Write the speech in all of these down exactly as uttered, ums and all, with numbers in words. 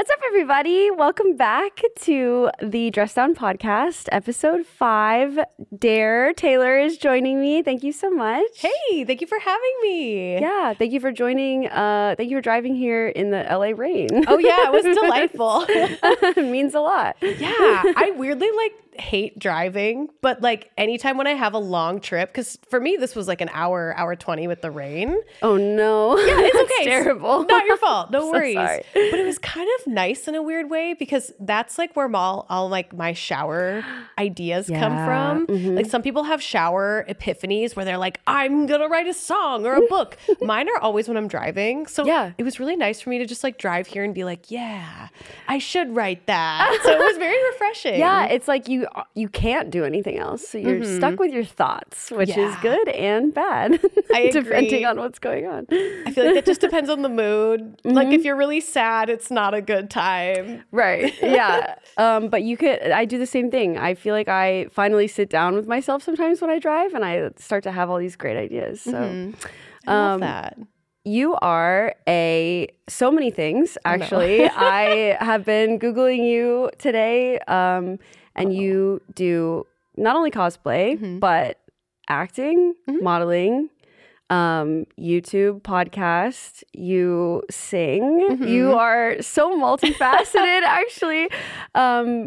What's up, everybody? Welcome back to the Dress Down Podcast, episode five. Dare Taylor is joining me. Thank you so much. Hey, thank you for having me. Yeah, thank you for joining. Uh, thank you for driving here in the L A rain. Oh, yeah, it was delightful. It means a lot. Yeah, I weirdly like hate driving, but like anytime when I have a long trip, because for me, this was like an hour, hour twenty with the rain. Oh, no. Yeah, it's That's okay. terrible. Not your fault. No So worries. sorry. But it was kind of nice in a weird way because that's like where all, all like my shower ideas Yeah. come from. Mhm. Like some people have shower epiphanies where they're like, I'm going to write a song or a book. Mine are always when I'm driving. So Yeah. it was really nice for me to just like drive here and be like, yeah, I should write that. So it was very refreshing. Yeah, it's like you you can't do anything else. So you're stuck with your thoughts, which is Yeah. good and bad, I depending agree. on what's going on. I feel like it just depends on the mood. Like if you're really sad, it's not a good time. Right. Yeah. um, but you could, I do the same thing. I feel like I finally sit down with myself sometimes when I drive and I start to have all these great ideas. So I love Um, that. you are a so many things, actually. I have been Googling you today, um, and you do not only cosplay, but acting, modeling, um, YouTube, podcast, you sing. You are so multifaceted, actually. Um,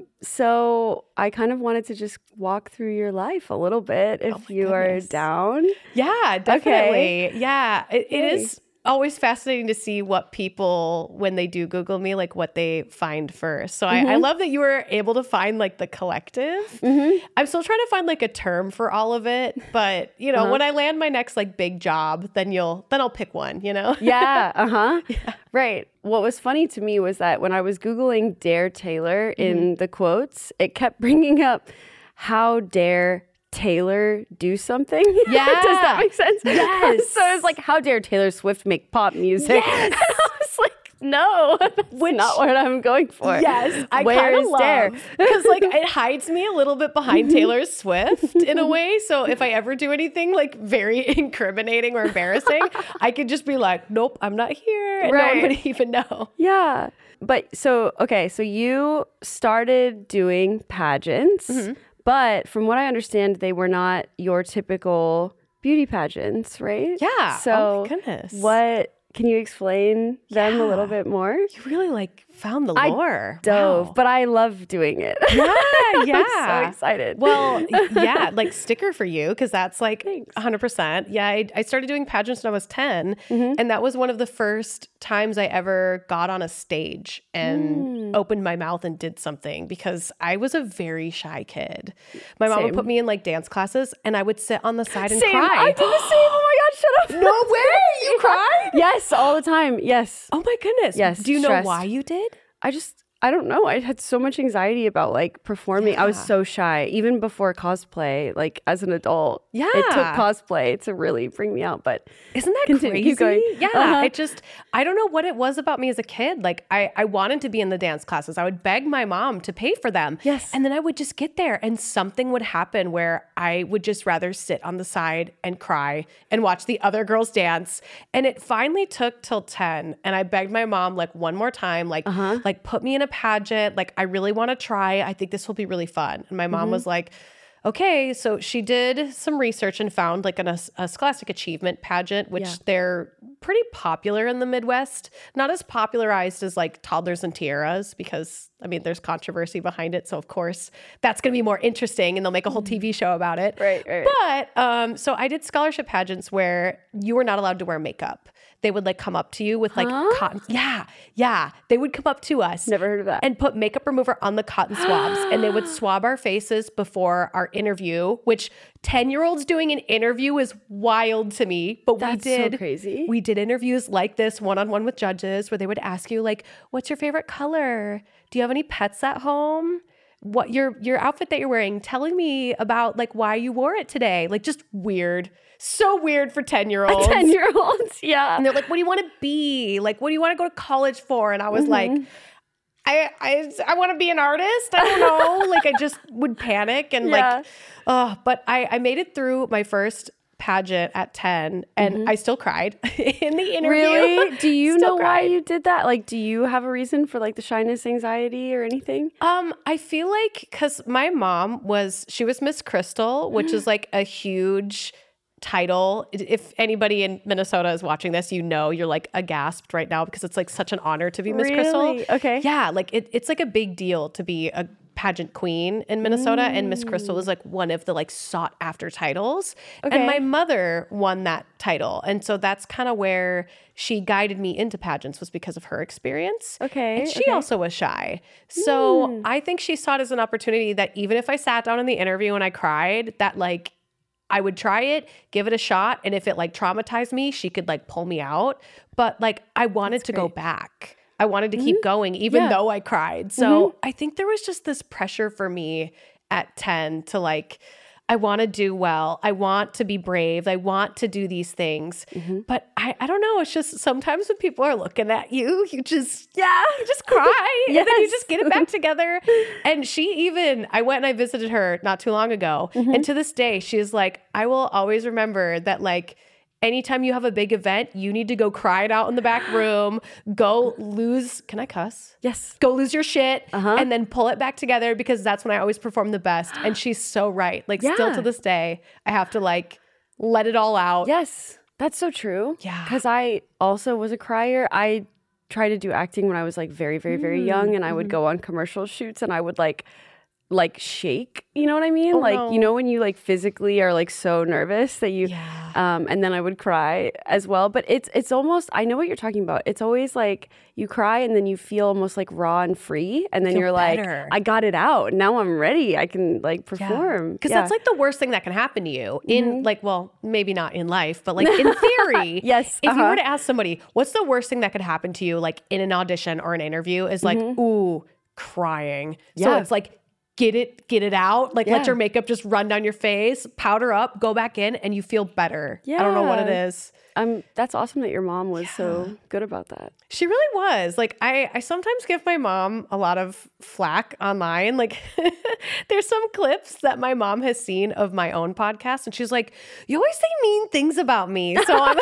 so I kind of wanted to just walk through your life a little bit if Oh my you goodness. are down. Yeah, definitely. Yeah, it, it Yay. is always fascinating to see what people, when they do Google me, like what they find first. So I, I love that you were able to find like the collective. I'm still trying to find like a term for all of it, but you know, when I land my next like big job, then you'll then I'll pick one. You know? Yeah, uh-huh. Right. What was funny to me was that when I was Googling Dare Taylor in the quotes, it kept bringing up how dare Taylor do something. Yeah. Does that make sense? Yes. So it's like, how dare Taylor Swift make pop music? Yes. And I was like, no, that's not what I'm going for. Yes, I Where kind is of Dare? love because like it hides me a little bit behind Taylor Swift in a way. So if I ever do anything like very incriminating or embarrassing, I could just be like, "Nope, I'm not here," and no Right. one would even know. Yeah. But so, okay, so you started doing pageants, but from what I understand, they were not your typical beauty pageants, right? Yeah. So, oh my goodness. what can you explain them a little Yeah. bit more? You really like found the I lore. Dove, Wow. but I love doing it. Yeah, yeah. I'm so excited. Well, yeah, like sticker for you because that's like Thanks. one hundred percent. Yeah, I, I started doing pageants when I was ten, Mm-hmm. and that was one of the first times I ever got on a stage and Mm. opened my mouth and did something because I was a very shy kid. My mom would Same. put me in like dance classes, and I would sit on the side and Same. cry. I did the same. Oh my God, shut up. No way! You cried? Yes, all the time. Yes. Oh my goodness. Yes, Do you stressed. know why you did? I just, I don't know. I had so much anxiety about like performing. I was Yeah. so shy, even before cosplay, like as an adult. Yeah. It took cosplay to really bring me out. But Isn't that Continue, crazy? keep going. Yeah. Uh-huh. I just, I don't know what it was about me as a kid. Like I, I wanted to be in the dance classes. I would beg my mom to pay for them. Yes. And then I would just get there and something would happen where I would just rather sit on the side and cry and watch the other girls dance. And it finally took till ten. And I begged my mom like one more time, like, Uh-huh. like put me in a pageant. Like I really want to try. I think this will be really fun. And my mom Mm-hmm. was like, okay, so she did some research and found like an, a, a Scholastic Achievement pageant, which Yeah. they're pretty popular in the Midwest. Not as popularized as like Toddlers and Tiaras because, I mean, there's controversy behind it. So, of course, that's going to be more interesting and they'll make a whole T V show about it. Right, right. But um, so I did scholarship pageants where you were not allowed to wear makeup. They would like come up to you with like Huh? cotton. Yeah, yeah. They would come up to us never heard of that. and put makeup remover on the cotton swabs. And they would swab our faces before our interview, which ten-year-olds doing an interview is wild to me. But That's we did so crazy. We did interviews like this, one-on-one with judges, where they would ask you, like, what's your favorite color? Do you have any pets at home? What your your outfit that you're wearing, telling me about like why you wore it today. Like just weird. So weird for ten-year-olds. ten-year-olds, yeah. And they're like, what do you want to be? Like, what do you want to go to college for? And I was like, I I, I want to be an artist. I don't know. Like, I just would panic and Yeah. like, oh, but I, I made it through my first pageant at ten, and mm-hmm. I still cried in the interview. Really? Do you know cried. why you did that? Like, do you have a reason for like the shyness, anxiety, or anything? Um, I feel like because my mom was, she was Miss Crystal, which is like a huge title. If anybody in Minnesota is watching this, you know, you're like aghast right now because it's like such an honor to be Miss really? Crystal. Okay. Yeah, like it, it's like a big deal to be a pageant queen in Minnesota, mm. and Miss Crystal is like one of the like sought after titles. Okay. And my mother won that title, and so that's kind of where she guided me into pageants, was because of her experience. Okay. And she okay. also was shy, so mm. I think she saw it as an opportunity that even if I sat down in the interview and I cried, that like I would try it, give it a shot, and if it like traumatized me, she could like pull me out. But like I wanted That's to great. go back. I wanted to mm-hmm. keep going even yeah. though I cried. So mm-hmm. I think there was just this pressure for me at ten to like, I want to do well. I want to be brave. I want to do these things. Mm-hmm. But I, I don't know. It's just sometimes when people are looking at you, you just, yeah, you just cry yes. and then you just get it back together. And she even, I went and I visited her not too long ago. Mm-hmm. And to this day, she is like, I will always remember that like, anytime you have a big event, you need to go cry it out in the back room, go lose, can I cuss? Yes. Go lose your shit uh-huh. and then pull it back together, because that's when I always perform the best. And she's so right. Like yeah. still to this day, I have to like let it all out. Yes, that's so true. Yeah. Because I also was a crier. I tried to do acting when I was like very, very, very mm-hmm. young, and I would go on commercial shoots and I would like like shake, you know what I mean? Oh, like, no. you know, when you like physically are like so nervous that you, yeah. um, and then I would cry as well. But it's, it's almost, I know what you're talking about. It's always like you cry and then you feel almost like raw and free. And then feel you're better. like, I got it out. Now I'm ready. I can like perform. Because yeah. that's like the worst thing that can happen to you in mm-hmm. like, well, maybe not in life, but like in theory. yes. If uh-huh. you were to ask somebody, what's the worst thing that could happen to you, like in an audition or an interview, is like, mm-hmm. ooh, crying. Yeah. So it's like, Get it, get it out. Like yeah. let your makeup just run down your face, powder up, go back in, and you feel better. Yeah. I don't know what it is. Um, that's awesome that your mom was yeah. so good about that. She really was. Like I, I sometimes give my mom a lot of flack online. Like there's some clips that my mom has seen of my own podcast, and she's like, "You always say mean things about me." So I'm,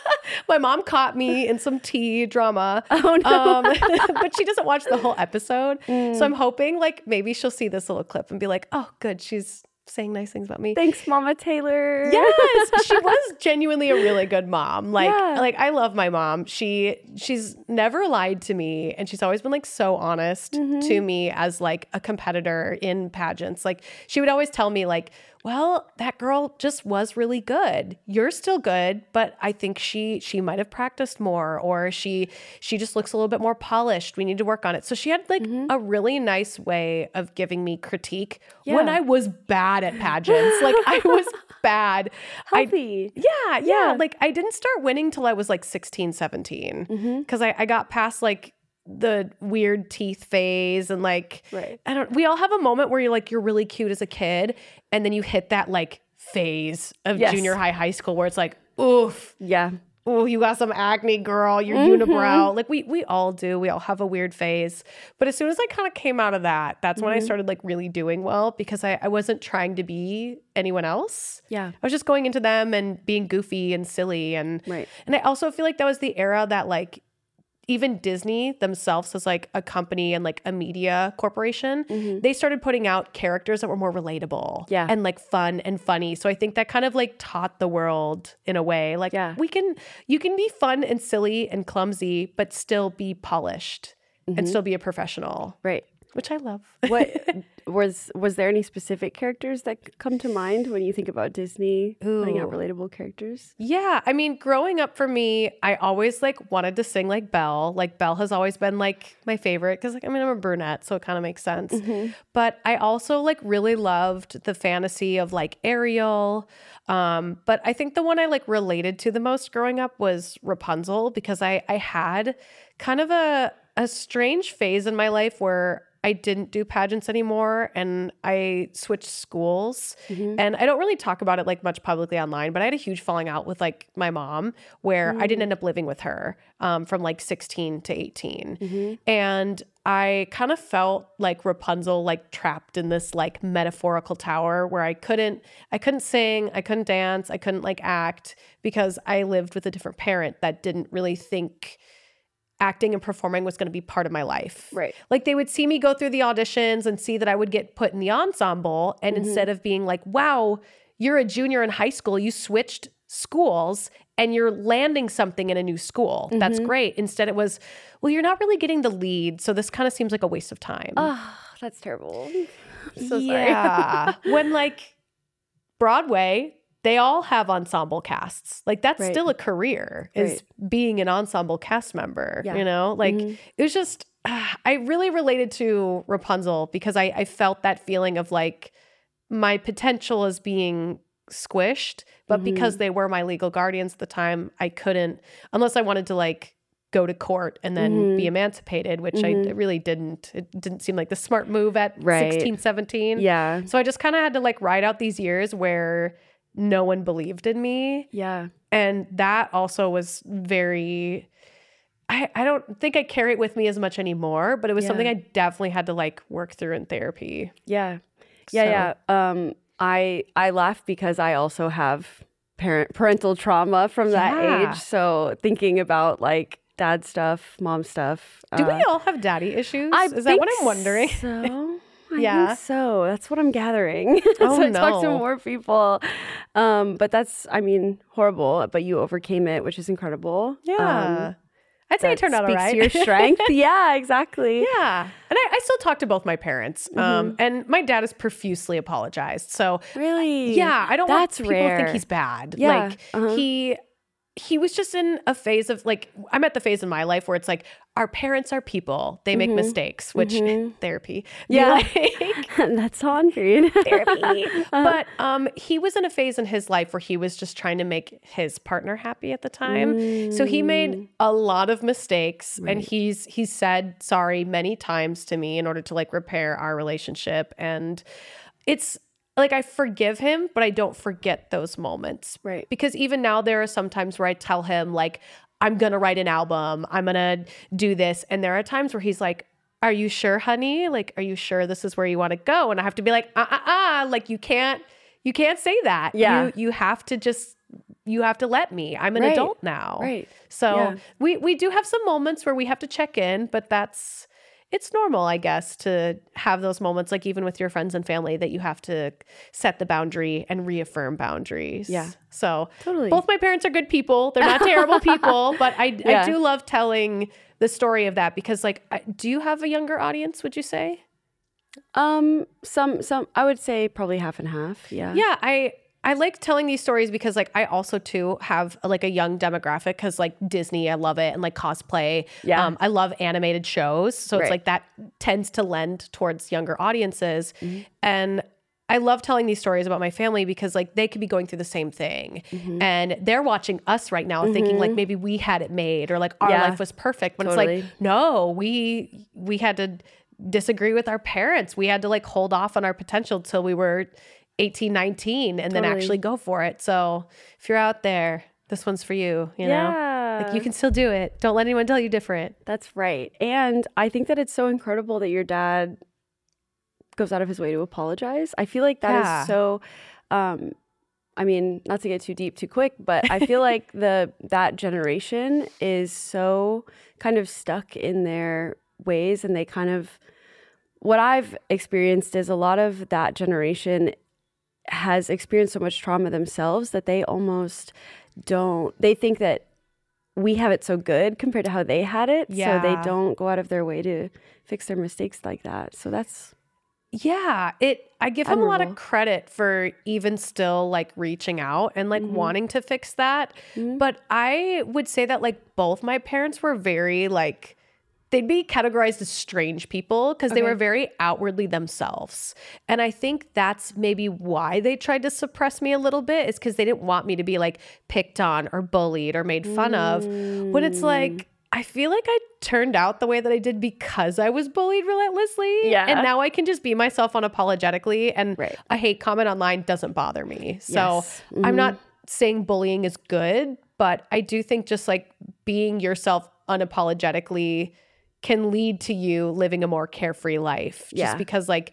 my mom caught me in some tea drama. Oh no! Um, but she doesn't watch the whole episode. Mm. So I'm hoping like maybe she'll see this little clip and be like, "Oh, good, she's saying nice things about me." Thanks, Mama Taylor. Yes, she was genuinely a really good mom. Like, yeah. like I love my mom. She she's never lied to me, and she's always been like so honest mm-hmm. to me as like a competitor in pageants. Like she would always tell me like, well, that girl just was really good. You're still good, but I think she she might have practiced more, or she she just looks a little bit more polished. We need to work on it. So she had like mm-hmm. a really nice way of giving me critique yeah. when I was bad at pageants. Like I was bad. Healthy. I, yeah, yeah, yeah. Like I didn't start winning till I was like sixteen, seventeen. Because mm-hmm. I, I got past like the weird teeth phase and like right. I don't we all have a moment where you're like you're really cute as a kid, and then you hit that like phase of yes. junior high, high school where it's like, oof. Yeah. Oh, you got some acne, girl. You're mm-hmm. unibrow. Like we we all do. We all have a weird phase. But as soon as I kind of came out of that, that's mm-hmm. when I started like really doing well, because I, I wasn't trying to be anyone else. Yeah. I was just going into them and being goofy and silly. And, right. and I also feel like that was the era that like even Disney themselves as like a company and like a media corporation, mm-hmm. they started putting out characters that were more relatable yeah. and like fun and funny. So I think that kind of like taught the world in a way, like yeah. we can, you can be fun and silly and clumsy, but still be polished mm-hmm. and still be a professional. Right. Which I love. What was was there any specific characters that come to mind when you think about Disney Ooh. putting out relatable characters? Yeah, I mean, growing up for me, I always like wanted to sing like Belle. Like Belle has always been like my favorite because like I mean I'm a brunette, so it kind of makes sense. Mm-hmm. But I also like really loved the fantasy of like Ariel. Um, but I think the one I like related to the most growing up was Rapunzel, because I I had kind of a a strange phase in my life where I didn't do pageants anymore and I switched schools. Mm-hmm. And I don't really talk about it like much publicly online, but I had a huge falling out with like my mom where mm-hmm. I didn't end up living with her um, from like sixteen to eighteen. Mm-hmm. And I kind of felt like Rapunzel, like trapped in this like metaphorical tower where I couldn't, I couldn't sing, I couldn't dance, I couldn't like act because I lived with a different parent that didn't really think acting and performing was going to be part of my life. Right. Like they would see me go through the auditions and see that I would get put in the ensemble. And mm-hmm. instead of being like, wow, you're a junior in high school, you switched schools and you're landing something in a new school. Mm-hmm. That's great. Instead it was, well, you're not really getting the lead. So this kind of seems like a waste of time. Oh, that's terrible. I'm so yeah. sorry. When like Broadway, they all have ensemble casts. Like that's right. still a career is right. being an ensemble cast member, yeah. you know, like mm-hmm. it was just, uh, I really related to Rapunzel because I, I felt that feeling of like my potential is being squished, but mm-hmm. because they were my legal guardians at the time, I couldn't, unless I wanted to like go to court and then mm-hmm. be emancipated, which mm-hmm. I really didn't. It didn't seem like the smart move at right. sixteen, seventeen. Yeah. So I just kind of had to like ride out these years where no one believed in me. Yeah. And that also was very, I, I don't think I carry it with me as much anymore, but it was yeah. something I definitely had to like work through in therapy. Yeah. Yeah. So. Yeah. Um, I, I laugh because I also have parent parental trauma from that yeah. age. So thinking about like dad stuff, mom stuff. Do uh, we all have daddy issues? I Is that what I'm wondering? So. I yeah. think so. That's what I'm gathering. Oh, so I no. talk to more people. Um, but that's, I mean, horrible. But you overcame it, which is incredible. Yeah. Um, I'd say it turned out all right. Speaks to your strength. Yeah, exactly. Yeah. And I, I still talk to both my parents. Mm-hmm. Um, and my dad has profusely apologized. So really? Yeah. I don't That's want people rare. to think he's bad. Yeah. Like uh-huh. he... He was just in a phase of like, I'm at the phase in my life where it's like, our parents are people. They make mm-hmm. mistakes, which mm-hmm. therapy. Yeah. Like, that's on period. Therapy. But um, he was in a phase in his life where he was just trying to make his partner happy at the time. Mm. So he made a lot of mistakes right. and he's, he's said sorry many times to me in order to like repair our relationship. And it's, like I forgive him, but I don't forget those moments. Right. Because even now there are some times where I tell him like, I'm going to write an album. I'm going to do this. And there are times where he's like, are you sure, honey? Like, are you sure this is where you want to go? And I have to be like, uh, uh, uh, like you can't, you can't say that. Yeah. You, you have to just, you have to let me. I'm an right. adult now. Right. So yeah. we, we do have some moments where we have to check in, but that's, it's normal, I guess, to have those moments, like even with your friends and family, that you have to set the boundary and reaffirm boundaries. Yeah. So totally. Both my parents are good people. They're not terrible people, but I, yeah. I do love telling the story of that because, like, I, do you have a younger audience, would you say? Um, some, some, I would say probably half and half. Yeah. Yeah. I, I like telling these stories because like I also too have like a young demographic because like Disney, I love it. And like cosplay. Yeah. Um, I love animated shows. So right. it's like that tends to lend towards younger audiences. Mm-hmm. And I love telling these stories about my family because like they could be going through the same thing mm-hmm. and they're watching us right now mm-hmm. thinking like maybe we had it made or like our yeah. life was perfect. But totally. It's like, no, we, we had to disagree with our parents. We had to like hold off on our potential till we were eighteen, nineteen and totally. Then actually go for it. So if you're out there, this one's for you, you yeah. know, like you can still do it. Don't let anyone tell you different. That's right. And I think that it's so incredible that your dad goes out of his way to apologize. I feel like that yeah. is so, um, I mean, not to get too deep too quick, but I feel like the, that generation is so kind of stuck in their ways and they kind of, what I've experienced is a lot of that generation has experienced so much trauma themselves that they almost don't, they think that we have it so good compared to how they had it. Yeah. So they don't go out of their way to fix their mistakes like that. So that's, yeah, it, I give him a lot of credit for even still like reaching out and like mm-hmm. wanting to fix that. Mm-hmm. But I would say that like both my parents were very like, they'd be categorized as strange people because okay. they were very outwardly themselves. And I think that's maybe why they tried to suppress me a little bit is because they didn't want me to be like picked on or bullied or made fun mm. of. When it's like, I feel like I turned out the way that I did because I was bullied relentlessly. Yeah. And now I can just be myself unapologetically. And right. a hate comment online doesn't bother me. So yes. mm-hmm. I'm not saying bullying is good, but I do think just like being yourself unapologetically can lead to you living a more carefree life. Just Yeah. because like,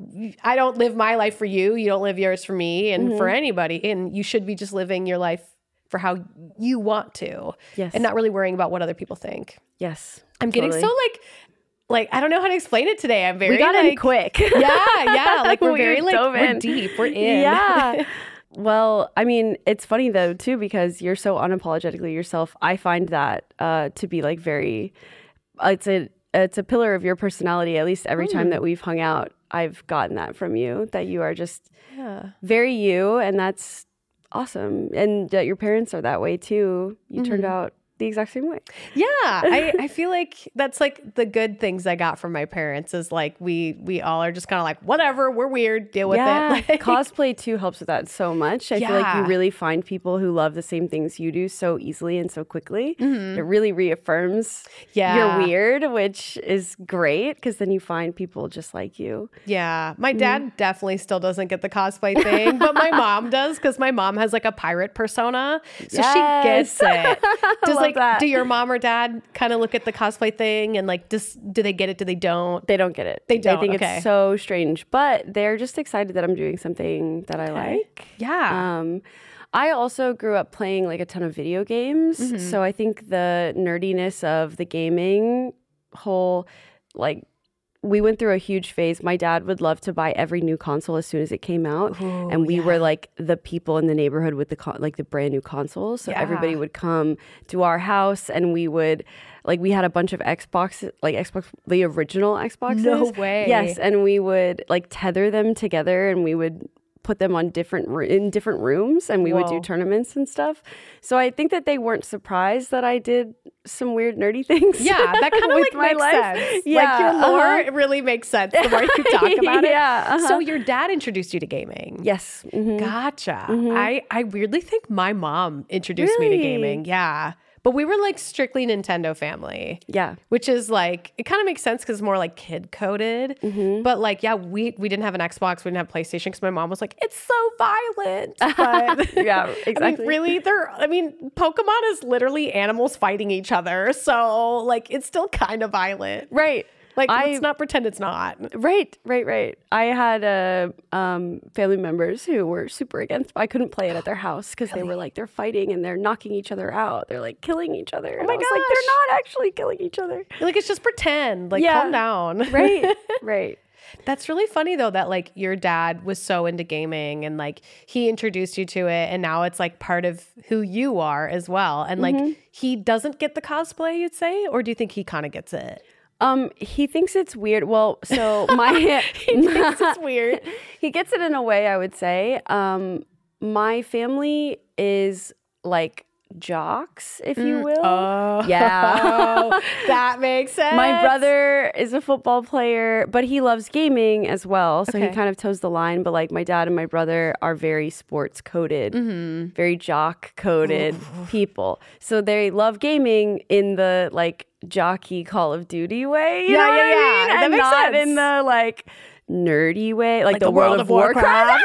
I don't live my life for you. You don't live yours for me and Mm-hmm. for anybody. And you should be just living your life for how you want to. Yes. And not really worrying about what other people think. Yes. I'm getting totally. so like, like, I don't know how to explain it today. I'm very We got like, in quick. yeah, yeah. Like we're We very like, dove we're in. deep. We're in. Yeah. Well, I mean, it's funny though too, because you're so unapologetically yourself. I find that uh, to be like very, uh, it's a it's a pillar of your personality. At least every time that we've hung out, I've gotten that from you, that you are just Yeah. very you, and that's awesome. And that your parents are that way too. You turned out the exact same way. Yeah, I, I feel like that's like the good things I got from my parents is like we we all are just kind of like, whatever, we're weird, deal with Yeah, it. Like, cosplay too helps with that so much. I feel like Yeah. you really find people who love the same things you do so easily and so quickly. It really reaffirms Yeah. you're weird, which is great because then you find people just like you. yeah, my dad definitely still doesn't get the cosplay thing, but my mom does because my mom has like a pirate persona, so Yes. she gets it. Does love like that. do your mom or dad kind of look at the cosplay thing and like just do they get it? Do they don't? They don't get it. They don't, think okay. it's so strange, but they're just excited that I'm doing something that I like. Yeah. Um, I also grew up playing like a ton of video games. Mm-hmm. So I think the nerdiness of the gaming whole, like, we went through a huge phase. My dad would love to buy every new console as soon as it came out. Ooh, and we yeah. were like the people in the neighborhood with the con- like the brand new consoles. So Yeah. everybody would come to our house and we would like we had a bunch of Xbox like Xbox the original Xboxes. No way. Yes, and we would like tether them together and we would put them on different ro- in different rooms and we would do Whoa. tournaments and stuff. So I think that they weren't surprised that I did some weird nerdy things. Yeah, that kind of with like my makes life. sense. Yeah, like your lore, uh-huh. it really makes sense the more you talk about it. Yeah, uh-huh. So your dad introduced you to gaming. Yes. mhm. Gotcha. I, I weirdly think my mom introduced me to Really? gaming. Yeah. But we were like strictly Nintendo family. Yeah. Which is like, it kind of makes sense because it's more like kid coded. Mm-hmm. But like, yeah, we, we didn't have an Xbox. We didn't have PlayStation because my mom was like, it's so violent. But Yeah, I exactly. mean, really, they're, I mean, Pokemon is literally animals fighting each other. So like, it's still kind of violent. Right. Like, I- let's not pretend it's not. Right, right, right. I had uh, um, family members who were super against. I couldn't play it at their house because they were like they're fighting and they're knocking each other out. They're like killing each other. Oh my I was like, gosh. they're not actually killing each other. Like, it's just pretend. Like, Yeah. calm down. Right, right. That's really funny though that like your dad was so into gaming and like he introduced you to it and now it's like part of who you are as well. And like Mm-hmm. he doesn't get the cosplay, you'd say, or do you think he kind of gets it? Um, he thinks it's weird. Well, so my He thinks it's weird. he gets it in a way, I would say. Um, my family is like jocks, if you will. Oh, Yeah. that makes sense. My brother is a football player, but he loves gaming as well. So Okay. he kind of toes the line. But like my dad and my brother are very sports coded, Mm-hmm. very jock coded people. So they love gaming in the like jockey Call of Duty way. You Yeah, know what yeah, I yeah. mean? That And makes not sense. in the like nerdy way, like, Like the, the World, World of of Warcraft. Warcraft.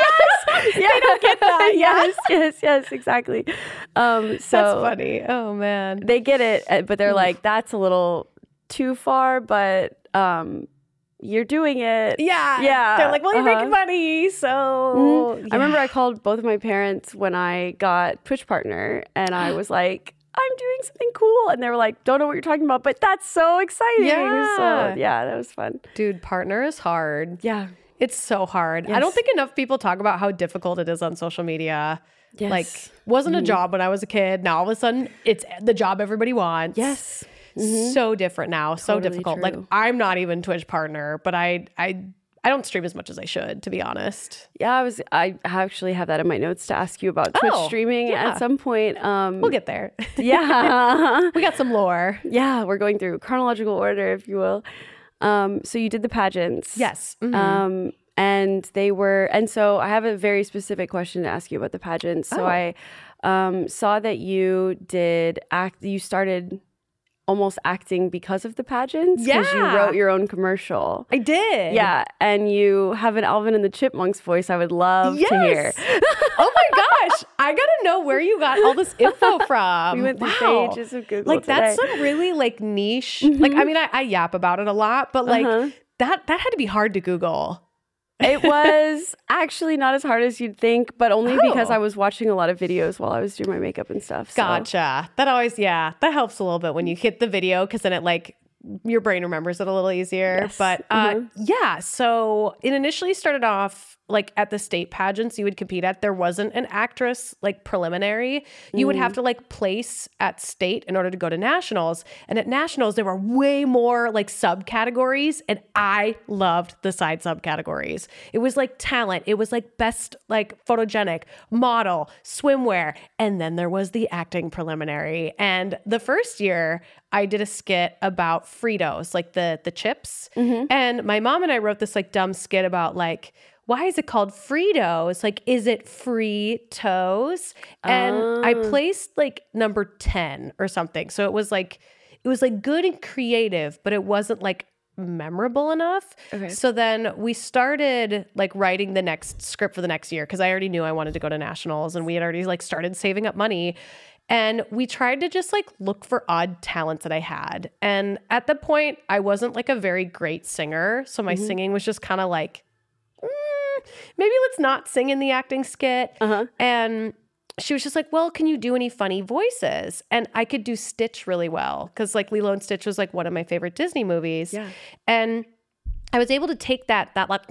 Yes, yes. They don't get that. Yeah. Yes, yes, yes, exactly. Um, so That's funny. Oh man. they get it, uh, but they're like, that's a little too far, but um, you're doing it. Yeah. Yeah. They're like, well, you're Uh-huh. making money. So Mhm. I remember yeah. I called both of my parents when I got Twitch Partner, and I was like, I'm doing something cool. And they were like, don't know what you're talking about, but that's so exciting. Yeah. So, yeah, that was fun. Dude, partner is hard. Yeah. It's so hard. I don't Yes. think enough people talk about how difficult it is on social media. Yes. Like, wasn't a job when I was a kid. Now all of a sudden, it's the job everybody wants. Yes. So different now. So Totally difficult. true. Like, I'm not even Twitch partner, but I, I, I don't stream as much as I should, to be honest. Yeah, I was. I actually have that in my notes to ask you about Twitch Oh, streaming yeah. at some point. Um, We'll get there. yeah. We got some lore. Yeah, we're going through chronological order, if you will. Um, so you did the pageants. Yes. Mhm. Um, and they were, and so I have a very specific question to ask you about the pageants. So Oh. I um, saw that you did act, you started almost acting because of the pageants. Because you Yeah. wrote your own commercial. I did. Yeah, and you have an Alvin and the Chipmunks voice I would love to hear. Yes. Oh my gosh. I gotta know where you got all this info from. We went through Wow. pages of Google Like today. that's some really like niche. Mm-hmm. Like I mean, I, I yap about it a lot, but like uh-huh. that that had to be hard to Google. It was actually not as hard as you'd think, but only oh. because I was watching a lot of videos while I was doing my makeup and stuff. So. Gotcha. That always, yeah, that helps a little bit when you hit the video because then it like your brain remembers it a little easier. Yes. But uh, mm-hmm. yeah, so it initially started off like at the state pageants you would compete at. There wasn't an actress like preliminary. You mm. would have to like place at state in order to go to nationals. And at nationals, there were way more like subcategories. And I loved the side subcategories. It was like talent. It was like best like photogenic, model, swimwear. And then there was the acting preliminary. And the first year I did a skit about Fritos, like the, the chips. Mm-hmm. And my mom and I wrote this like dumb skit about like, why is it called Fritos? Like, is it free toes? And oh. I placed like number ten or something. So it was like, it was like good and creative, but it wasn't like memorable enough. Okay. So then we started like writing the next script for the next year because I already knew I wanted to go to nationals and we had already like started saving up money. And we tried to just like look for odd talents that I had. And at the point, I wasn't like a very great singer. So my mm-hmm. singing was just kind of like, maybe let's not sing in the acting skit. Uh-huh. And she was just like, well, can you do any funny voices? And I could do Stitch really well because like Lilo and Stitch was like one of my favorite Disney movies. Yeah. And I was able to take that, that like,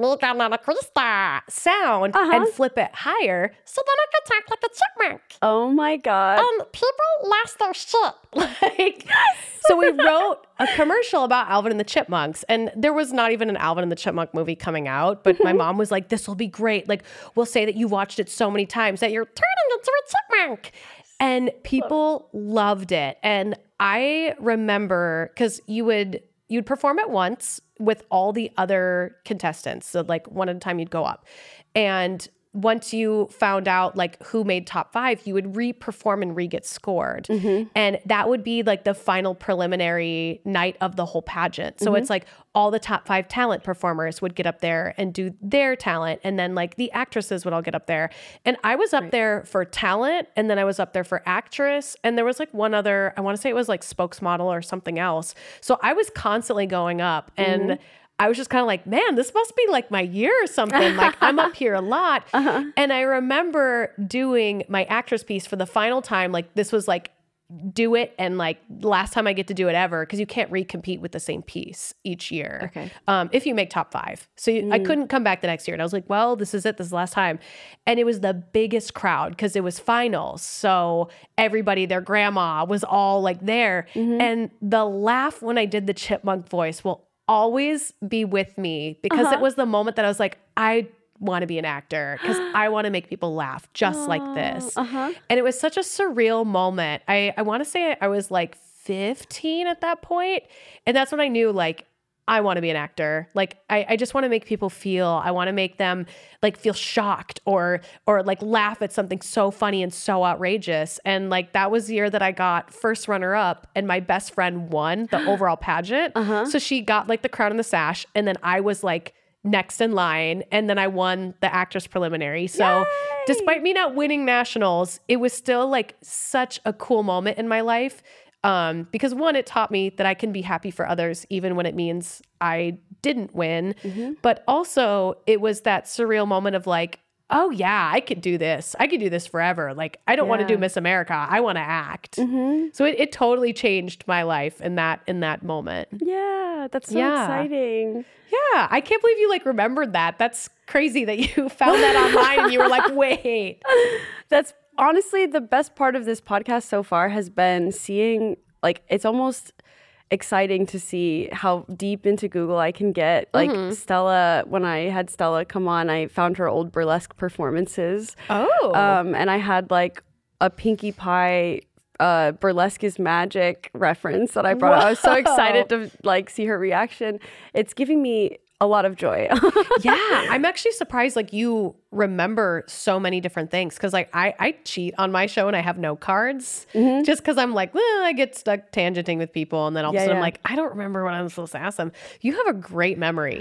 Krista sound uh-huh. and flip it higher so then I could talk like a chipmunk. Oh my God. Um, people lost their shit. Like, so we wrote a commercial about Alvin and the Chipmunks and there was not even an Alvin and the Chipmunk movie coming out, but my mom was like, this will be great. Like, we'll say that you watched it so many times that you're turning into a chipmunk. And people loved it. And I remember, because you would, you'd perform it once with all the other contestants. So like one at a time you'd go up. And once you found out like who made top five, you would re-perform and re-get scored. Mm-hmm. And that would be like the final preliminary night of the whole pageant. So mm-hmm. it's like all the top five talent performers would get up there and do their talent. And then like the actresses would all get up there. And I was up right. there for talent. And then I was up there for actress. And there was like one other, I want to say it was like spokesmodel or something else. So I was constantly going up and mm-hmm. I was just kind of like, man, this must be like my year or something. Like I'm up here a lot. Uh-huh. And I remember doing my actress piece for the final time. Like this was like, do it. And like last time I get to do it ever, because you can't recompete with the same piece each year. Okay. Um, if you make top five. So you, mm. I couldn't come back the next year. And I was like, well, this is it. This is the last time. And it was the biggest crowd because it was finals. So everybody, their grandma was all like there. Mm-hmm. And the laugh when I did the chipmunk voice will always be with me because uh-huh. it was the moment that I was like, I want to be an actor because I want to make people laugh just uh, like this. Uh-huh. And it was such a surreal moment. I, I want to say I was like fifteen at that point. And that's when I knew like, I want to be an actor. Like, I, I just want to make people feel, I want to make them like feel shocked or, or like laugh at something so funny and so outrageous. And like, that was the year that I got first runner up and my best friend won the overall pageant. Uh-huh. So she got like the crown and the sash. And then I was like next in line. And then I won the actress preliminary. So Yay! Despite me not winning nationals, it was still like such a cool moment in my life. Um, because one, it taught me that I can be happy for others, even when it means I didn't win. Mm-hmm. But also it was that surreal moment of like, oh yeah, I could do this. I could do this forever. Like, I don't yeah. want to do Miss America. I want to act. Mm-hmm. So it, it totally changed my life in that, in that moment. Yeah. That's so yeah. exciting. Yeah. I can't believe you like remembered that. That's crazy that you found that online and you were like, wait, that's honestly, the best part of this podcast so far has been seeing, like, it's almost exciting to see how deep into Google I can get. Like, mm-hmm. Stella, when I had Stella come on, I found her old burlesque performances. Oh. Um, and I had, like, a Pinkie Pie uh, burlesque is magic reference that I brought. Whoa. I was so excited to, like, see her reaction. It's giving me a lot of joy. Yeah. I'm actually surprised like you remember so many different things. Cause like I, I cheat on my show and I have note cards mm-hmm. just cause I'm like, well, I get stuck tangenting with people. And then all of yeah, a sudden yeah. I'm like, I don't remember what I'm supposed to ask them. You have a great memory.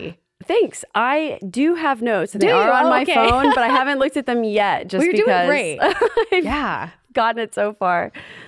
Thanks. I do have notes. And do they are you? on oh, my okay. phone, but I haven't looked at them yet just well, you're because doing great. I've yeah. gotten it so far.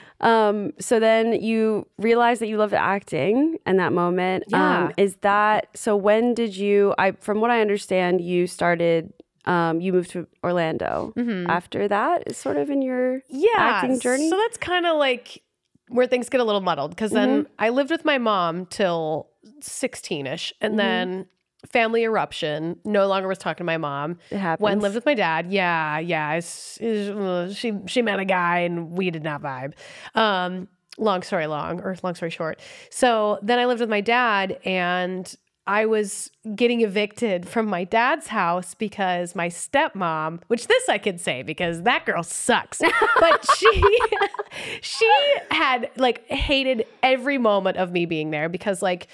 Um, so then you realized that you loved acting in that moment. Yeah. Um, is that, so when did you, I, from what I understand, you started, um, you moved to Orlando mm-hmm. after that is sort of in your yeah. acting journey? So that's kind of like where things get a little muddled because then mm-hmm. I lived with my mom till sixteen-ish and mm-hmm. then family eruption, no longer was talking to my mom. It happens. Went and lived with my dad. Yeah, yeah. It's, it's, uh, she she met a guy and we did not vibe. Um, long story long, or long story short. So then I lived with my dad and I was getting evicted from my dad's house because my stepmom, which this I could say because that girl sucks, but she she had like hated every moment of me being there because like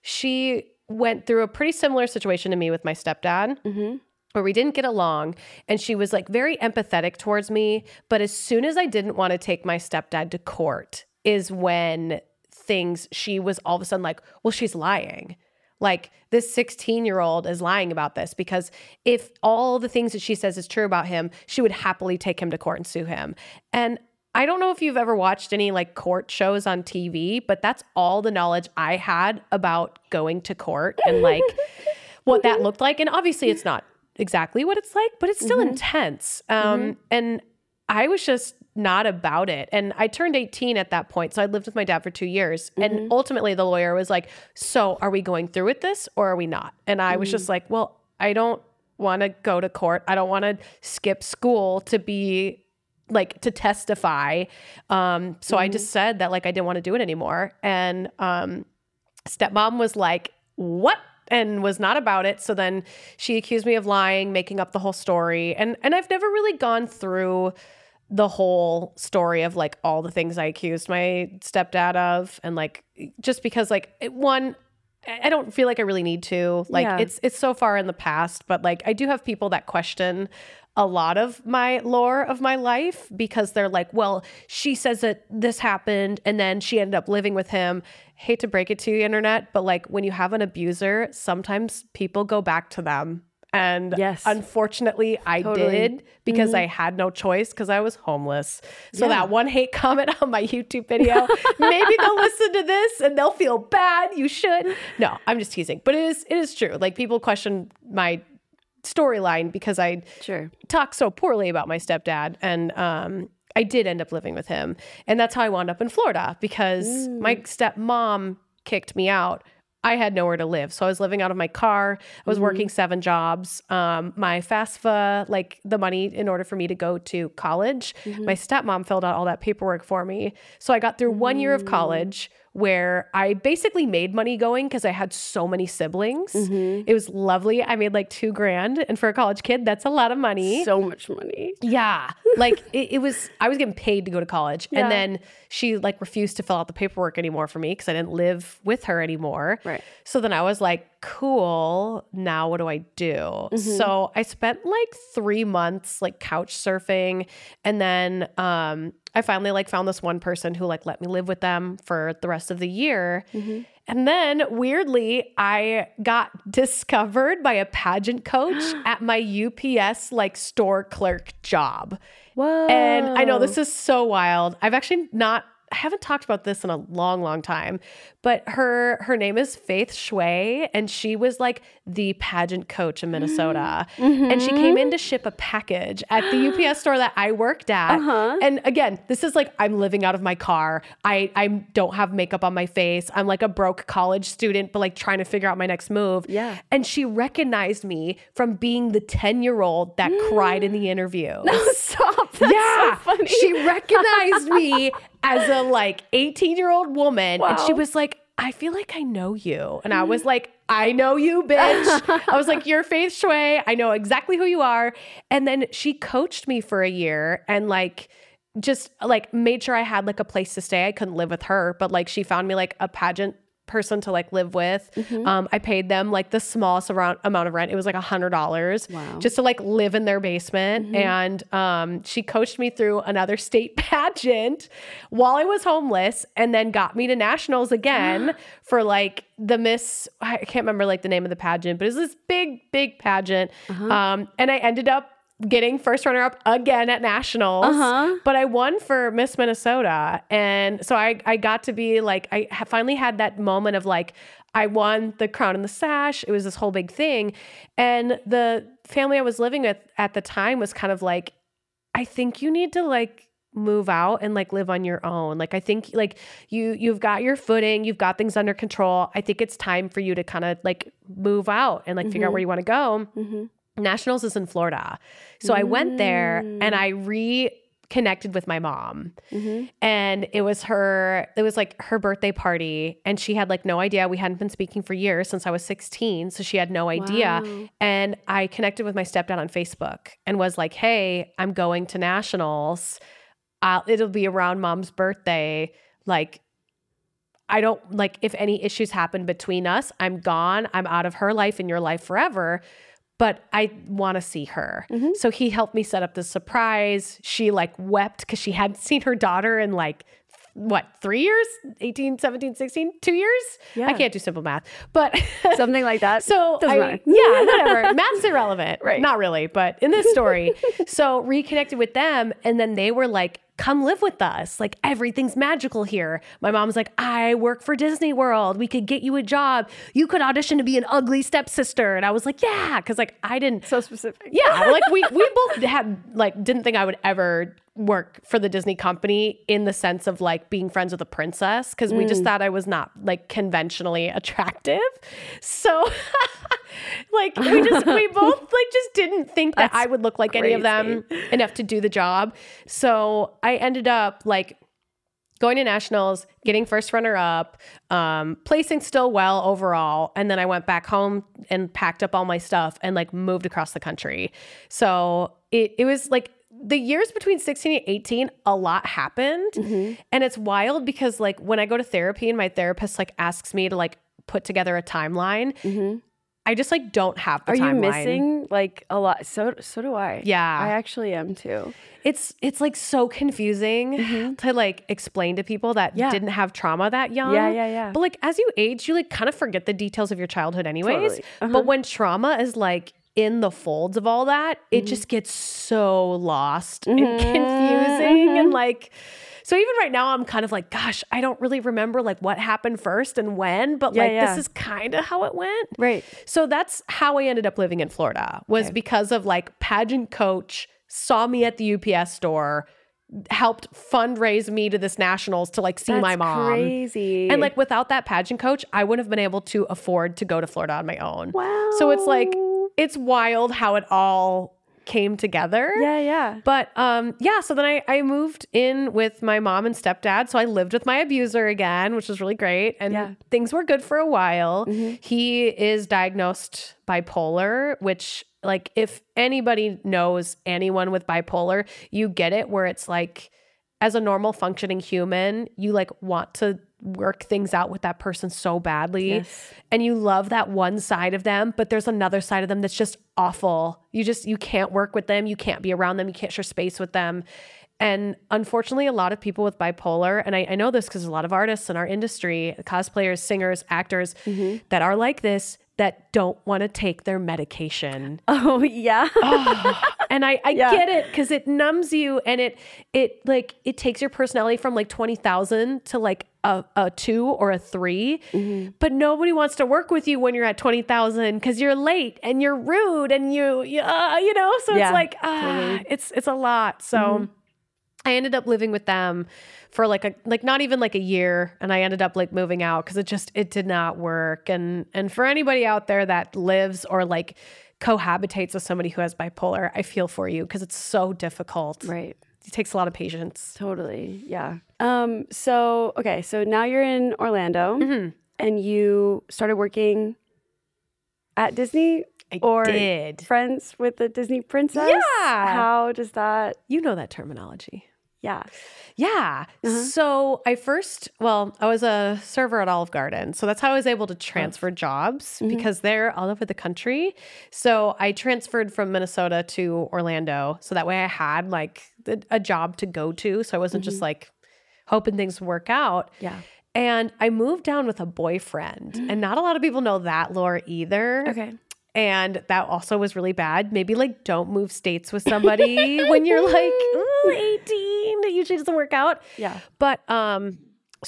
she went through a pretty similar situation to me with my stepdad. Mm-hmm. Where we didn't get along and she was like very empathetic towards me. But as soon as I didn't want to take my stepdad to court is when things, she was all of a sudden like, well, she's lying. Like this sixteen year old is lying about this because if all the things that she says is true about him, she would happily take him to court and sue him. And I don't know if you've ever watched any like court shows on T V, but that's all the knowledge I had about going to court and like what that looked like. And obviously it's not exactly what it's like, but it's still mm-hmm. intense. Um, mm-hmm. And I was just not about it. And I turned eighteen at that point. So I lived with my dad for two years. Mm-hmm. And ultimately the lawyer was like, so are we going through with this or are we not? And I mm-hmm. was just like, well, I don't want to go to court. I don't want to skip school to be like to testify. Um, so mm-hmm. I just said that like I didn't want to do it anymore. And um, stepmom was like, what? And was not about it. So then she accused me of lying, making up the whole story. And and I've never really gone through the whole story of like all the things I accused my stepdad of. And like, just because like it, one, I don't feel like I really need to. Like yeah. it's it's so far in the past, but like I do have people that question a lot of my lore of my life because they're like, well, she says that this happened and then she ended up living with him. Hate to break it to you, internet, but like when you have an abuser, sometimes people go back to them. And yes. unfortunately, I totally. did because mm-hmm. I had no choice because I was homeless. So yeah. that one hate comment on my YouTube video, maybe they'll listen to this and they'll feel bad. You should. No, I'm just teasing. But it is it is true. Like people question my storyline because I sure. talk so poorly about my stepdad. And um, I did end up living with him. And that's how I wound up in Florida because mm. my stepmom kicked me out. I had nowhere to live. So I was living out of my car. I was mm-hmm. working seven jobs. Um, my FAFSA, like the money in order for me to go to college, mm-hmm. my stepmom filled out all that paperwork for me. So I got through mm-hmm. one year of college where I basically made money going because I had so many siblings. Mm-hmm. It was lovely. I made like two grand. And for a college kid, that's a lot of money. So much money. Yeah. Like it, it was, I was getting paid to go to college. Yeah. And then she like refused to fill out the paperwork anymore for me because I didn't live with her anymore. Right. So then I was like, cool, now what do I do? Mm-hmm. So I spent like three months like couch surfing. And then um, I finally like found this one person who like let me live with them for the rest of the year. Mm-hmm. And then weirdly, I got discovered by a pageant coach at my U P S like store clerk job. Whoa. And I know this is so wild. I've actually not I haven't talked about this in a long, long time, but her her name is Faith Shui, and she was like the pageant coach in Minnesota. Mm-hmm. And she came in to ship a package at the U P S store that I worked at. Uh-huh. And again, this is like I'm living out of my car. I, I don't have makeup on my face. I'm like a broke college student, but like trying to figure out my next move. Yeah. And she recognized me from being the ten-year-old that mm. cried in the interview. No, stop. That's yeah. so funny. She recognized me as a like eighteen year old woman. Wow. And she was like, I feel like I know you. And I was like, I know you, bitch. I was like, you're Faith Shui. I know exactly who you are. And then she coached me for a year and like, just like made sure I had like a place to stay. I couldn't live with her, but like she found me like a pageant person to like live with. Mm-hmm. Um, I paid them like the smallest around, amount of rent. It was like a hundred dollars Wow. just to like live in their basement. Mm-hmm. And um, she coached me through another state pageant while I was homeless, and then got me to nationals again for like the Miss, I can't remember like the name of the pageant, but it was this big, big pageant. Uh-huh. Um, and I ended up getting first runner up again at nationals, uh-huh. but I won for Miss Minnesota. And so I, I got to be like, I ha- finally had that moment of like, I won the crown and the sash. It was this whole big thing. And the family I was living with at the time was kind of like, I think you need to like move out and like live on your own. Like, I think like you, you've got your footing, you've got things under control. I think it's time for you to kind of like move out and like mm-hmm. figure out where you want to go. Mm-hmm. Nationals is in Florida. So mm. I went there and I reconnected with my mom. Mm-hmm. And it was her, it was like her birthday party. And she had like no idea. We hadn't been speaking for years since I was sixteen. So she had no idea. Wow. And I connected with my stepdad on Facebook and was like, hey, I'm going to nationals. I'll, it'll be around mom's birthday. Like, I don't like if any issues happen between us, I'm gone. I'm out of her life and your life forever. But I want to see her. Mm-hmm. So he helped me set up the surprise. She like wept because she hadn't seen her daughter in like, what, three years? eighteen, seventeen, sixteen, two years? Yeah. I can't do simple math, but something like that. So Doesn't I, matter. yeah, whatever. Math's irrelevant. Right. Not really, but in this story. So reconnected with them. And then they were like, come live with us. Like everything's magical here. My mom's like, I work for Disney World. We could get you a job. You could audition to be an ugly stepsister. And I was like, yeah. Cause like I didn't. So specific. Yeah. Like we, we both had like, didn't think I would ever work for the Disney company in the sense of like being friends with a princess. Cause we mm. just thought I was not like conventionally attractive. So like we just, we both like just didn't think that That's I would look like crazy. Any of them enough to do the job. So I ended up like going to nationals, getting first runner up, um, placing still well overall. And then I went back home and packed up all my stuff and like moved across the country. So it, it was like the years between sixteen and eighteen, a lot happened. Mm-hmm. And it's wild because like when I go to therapy and my therapist like asks me to like put together a timeline, mm-hmm. I just like don't have the Are timeline. you missing like a lot? So so do I. Yeah. I actually am too. It's it's like so confusing mm-hmm. to like explain to people that yeah. didn't have trauma that young. Yeah, yeah, yeah. But like as you age, you like kind of forget the details of your childhood anyways. Totally. Uh-huh. But when trauma is like in the folds of all that, it mm-hmm. just gets so lost mm-hmm. and confusing mm-hmm. and like so even right now I'm kind of like, gosh, I don't really remember like what happened first and when, but yeah, like yeah. this is kind of how it went. Right. So that's how I ended up living in Florida was okay. because of like pageant coach saw me at the U P S store, helped fundraise me to this nationals to like see that's my mom. Crazy. And like without that pageant coach, I wouldn't have been able to afford to go to Florida on my own. Wow. So it's like, it's wild how it all came together. Yeah, yeah. But um, yeah, so then I, I moved in with my mom and stepdad. So I lived with my abuser again, which was really great. And yeah. things were good for a while. Mm-hmm. He is diagnosed bipolar, which like if anybody knows anyone with bipolar, you get it where it's like, as a normal functioning human, you like want to work things out with that person so badly. Yes. And you love that one side of them, but there's another side of them that's just awful. You just, you can't work with them. You can't be around them. You can't share space with them. And unfortunately, a lot of people with bipolar, and I, I know this because there's a lot of artists in our industry, cosplayers, singers, actors mm-hmm. that are like this, that don't want to take their medication. Oh, yeah. oh, and I, I yeah. get it because it numbs you and it, it like, it takes your personality from like twenty thousand to like a, a two or a three. Mm-hmm. But nobody wants to work with you when you're at twenty thousand because you're late and you're rude and you, you, uh, you know, so yeah, it's like, ah, totally. it's, it's a lot. So mm-hmm. I ended up living with them for like a, like not even like a year. And I ended up like moving out because it just, it did not work. And, and for anybody out there that lives or like cohabitates with somebody who has bipolar, I feel for you because it's so difficult. Right. It takes a lot of patience. Totally. Yeah. Um, so, okay. So now you're in Orlando mm-hmm. and you started working at Disney. I or did. Friends with the Disney princess? Yeah. How does that? You know that terminology. Yeah. Yeah. Uh-huh. So I first, well, I was a server at Olive Garden. So that's how I was able to transfer oh. jobs mm-hmm. because they're all over the country. So I transferred from Minnesota to Orlando. So that way I had like a job to go to. So I wasn't mm-hmm. just like hoping things would work out. Yeah. And I moved down with a boyfriend. Mm-hmm. And not a lot of people know that lore either. Okay. And that also was really bad. Maybe like don't move states with somebody when you're like ooh, eighteen. It usually doesn't work out. Yeah. But um,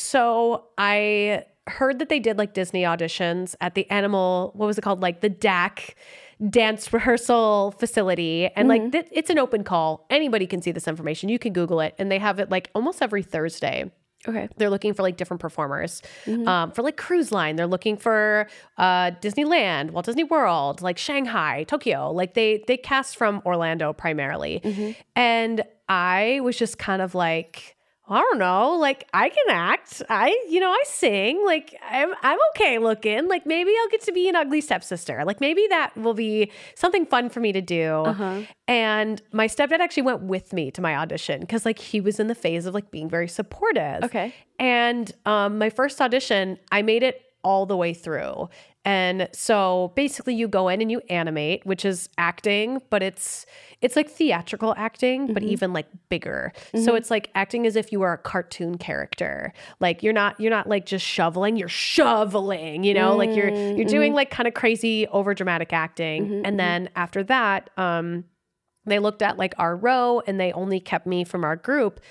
so I heard that they did like Disney auditions at the animal, what was it called? Like the D A C dance rehearsal facility. And mm-hmm. like th- it's an open call. Anybody can see this information. You can Google it. And they have it like almost every Thursday. Okay. They're looking for like different performers mm-hmm. um, for like cruise line. They're looking for uh, Disneyland, Walt Disney World, like Shanghai, Tokyo. Like they they cast from Orlando primarily. Mm-hmm. And I was just kind of like, I don't know, like I can act. I, you know, I sing. Like I'm, I'm okay looking. Like maybe I'll get to be an ugly stepsister. Like maybe that will be something fun for me to do. Uh-huh. And my stepdad actually went with me to my audition because like he was in the phase of like being very supportive. Okay. And um, my first audition, I made it all the way through. And so basically you go in and you animate, which is acting, but it's it's like theatrical acting, mm-hmm. but even like bigger. Mm-hmm. So it's like acting as if you were a cartoon character. Like you're not you're not like just shoveling, you're shoveling, you know, mm-hmm. like you're you're doing like kind of crazy over dramatic acting. Mm-hmm. And then after that, um, they looked at like our row and they only kept me from our group.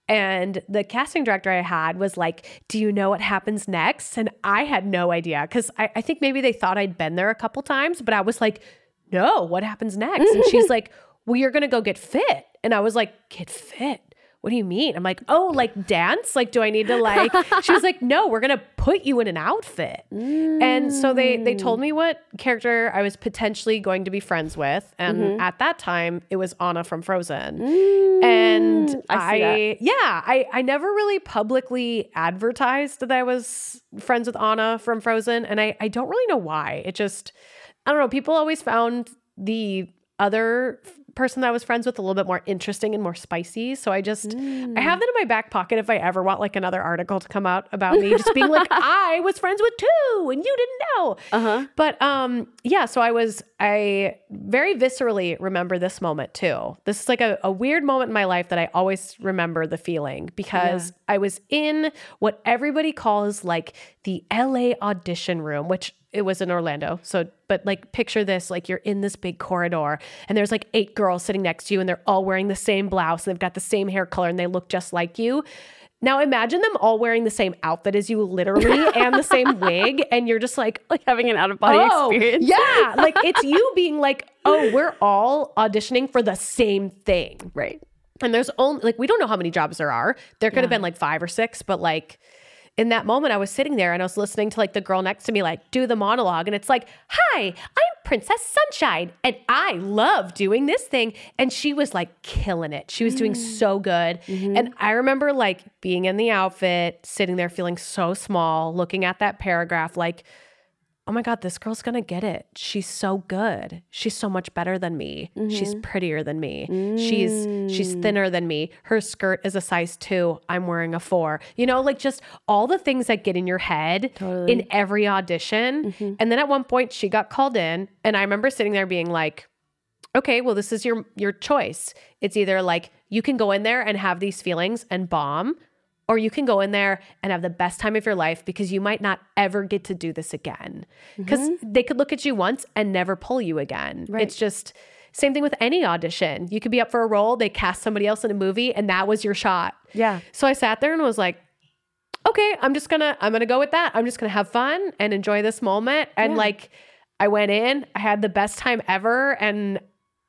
And the casting director I had was like, do you know what happens next? And I had no idea because I, I think maybe they thought I'd been there a couple times, but I was like, no, what happens next? And she's like, well, you're going to go get fit. And I was like, get fit? What do you mean? I'm like, oh, like dance? Like, do I need to like, she was like, no, we're going to put you in an outfit. Mm. And so they, they told me what character I was potentially going to be friends with. And mm-hmm. at that time it was Anna from Frozen. Mm. And I, I yeah, I, I never really publicly advertised that I was friends with Anna from Frozen. And I, I don't really know why. It just, I don't know. People always found the other person that I was friends with a little bit more interesting and more spicy. So I just, mm. I have that in my back pocket if I ever want like another article to come out about me just being like, I was friends with two and you didn't know. Uh-huh. But um, yeah, so I was, I very viscerally remember this moment too. This is like a, a weird moment in my life that I always remember the feeling because yeah. I was in what everybody calls like the L A audition room, which it was in Orlando. So, but like picture this, like you're in this big corridor and there's like eight girls sitting next to you and they're all wearing the same blouse and they've got the same hair color and they look just like you. Now imagine them all wearing the same outfit as you literally and the same wig. And you're just like, like having an out of body oh, experience. Yeah. Like it's you being like, oh, we're all auditioning for the same thing. Right. And there's only like, we don't know how many jobs there are. There could yeah. have been like five or six, but like, in that moment, I was sitting there and I was listening to like the girl next to me, like do the monologue. And it's like, hi, I'm Princess Sunshine. And I love doing this thing. And she was like killing it. She was doing so good. Mm-hmm. And I remember like being in the outfit, sitting there feeling so small, looking at that paragraph, like, oh my God, this girl's gonna get it. She's so good. She's so much better than me. Mm-hmm. She's prettier than me. Mm. She's she's thinner than me. Her skirt is a size two. I'm wearing a four. You know, like just all the things that get in your head totally. In every audition. Mm-hmm. And then at one point she got called in and I remember sitting there being like, okay, well, this is your your choice. It's either like you can go in there and have these feelings and bomb, or you can go in there and have the best time of your life because you might not ever get to do this again. Because mm-hmm. they could look at you once and never pull you again. Right. It's just same thing with any audition. You could be up for a role, they cast somebody else in a movie, and that was your shot. Yeah. So I sat there and was like, okay, I'm just gonna, I'm gonna go with that. I'm just gonna have fun and enjoy this moment. And yeah. like, I went in, I had the best time ever, and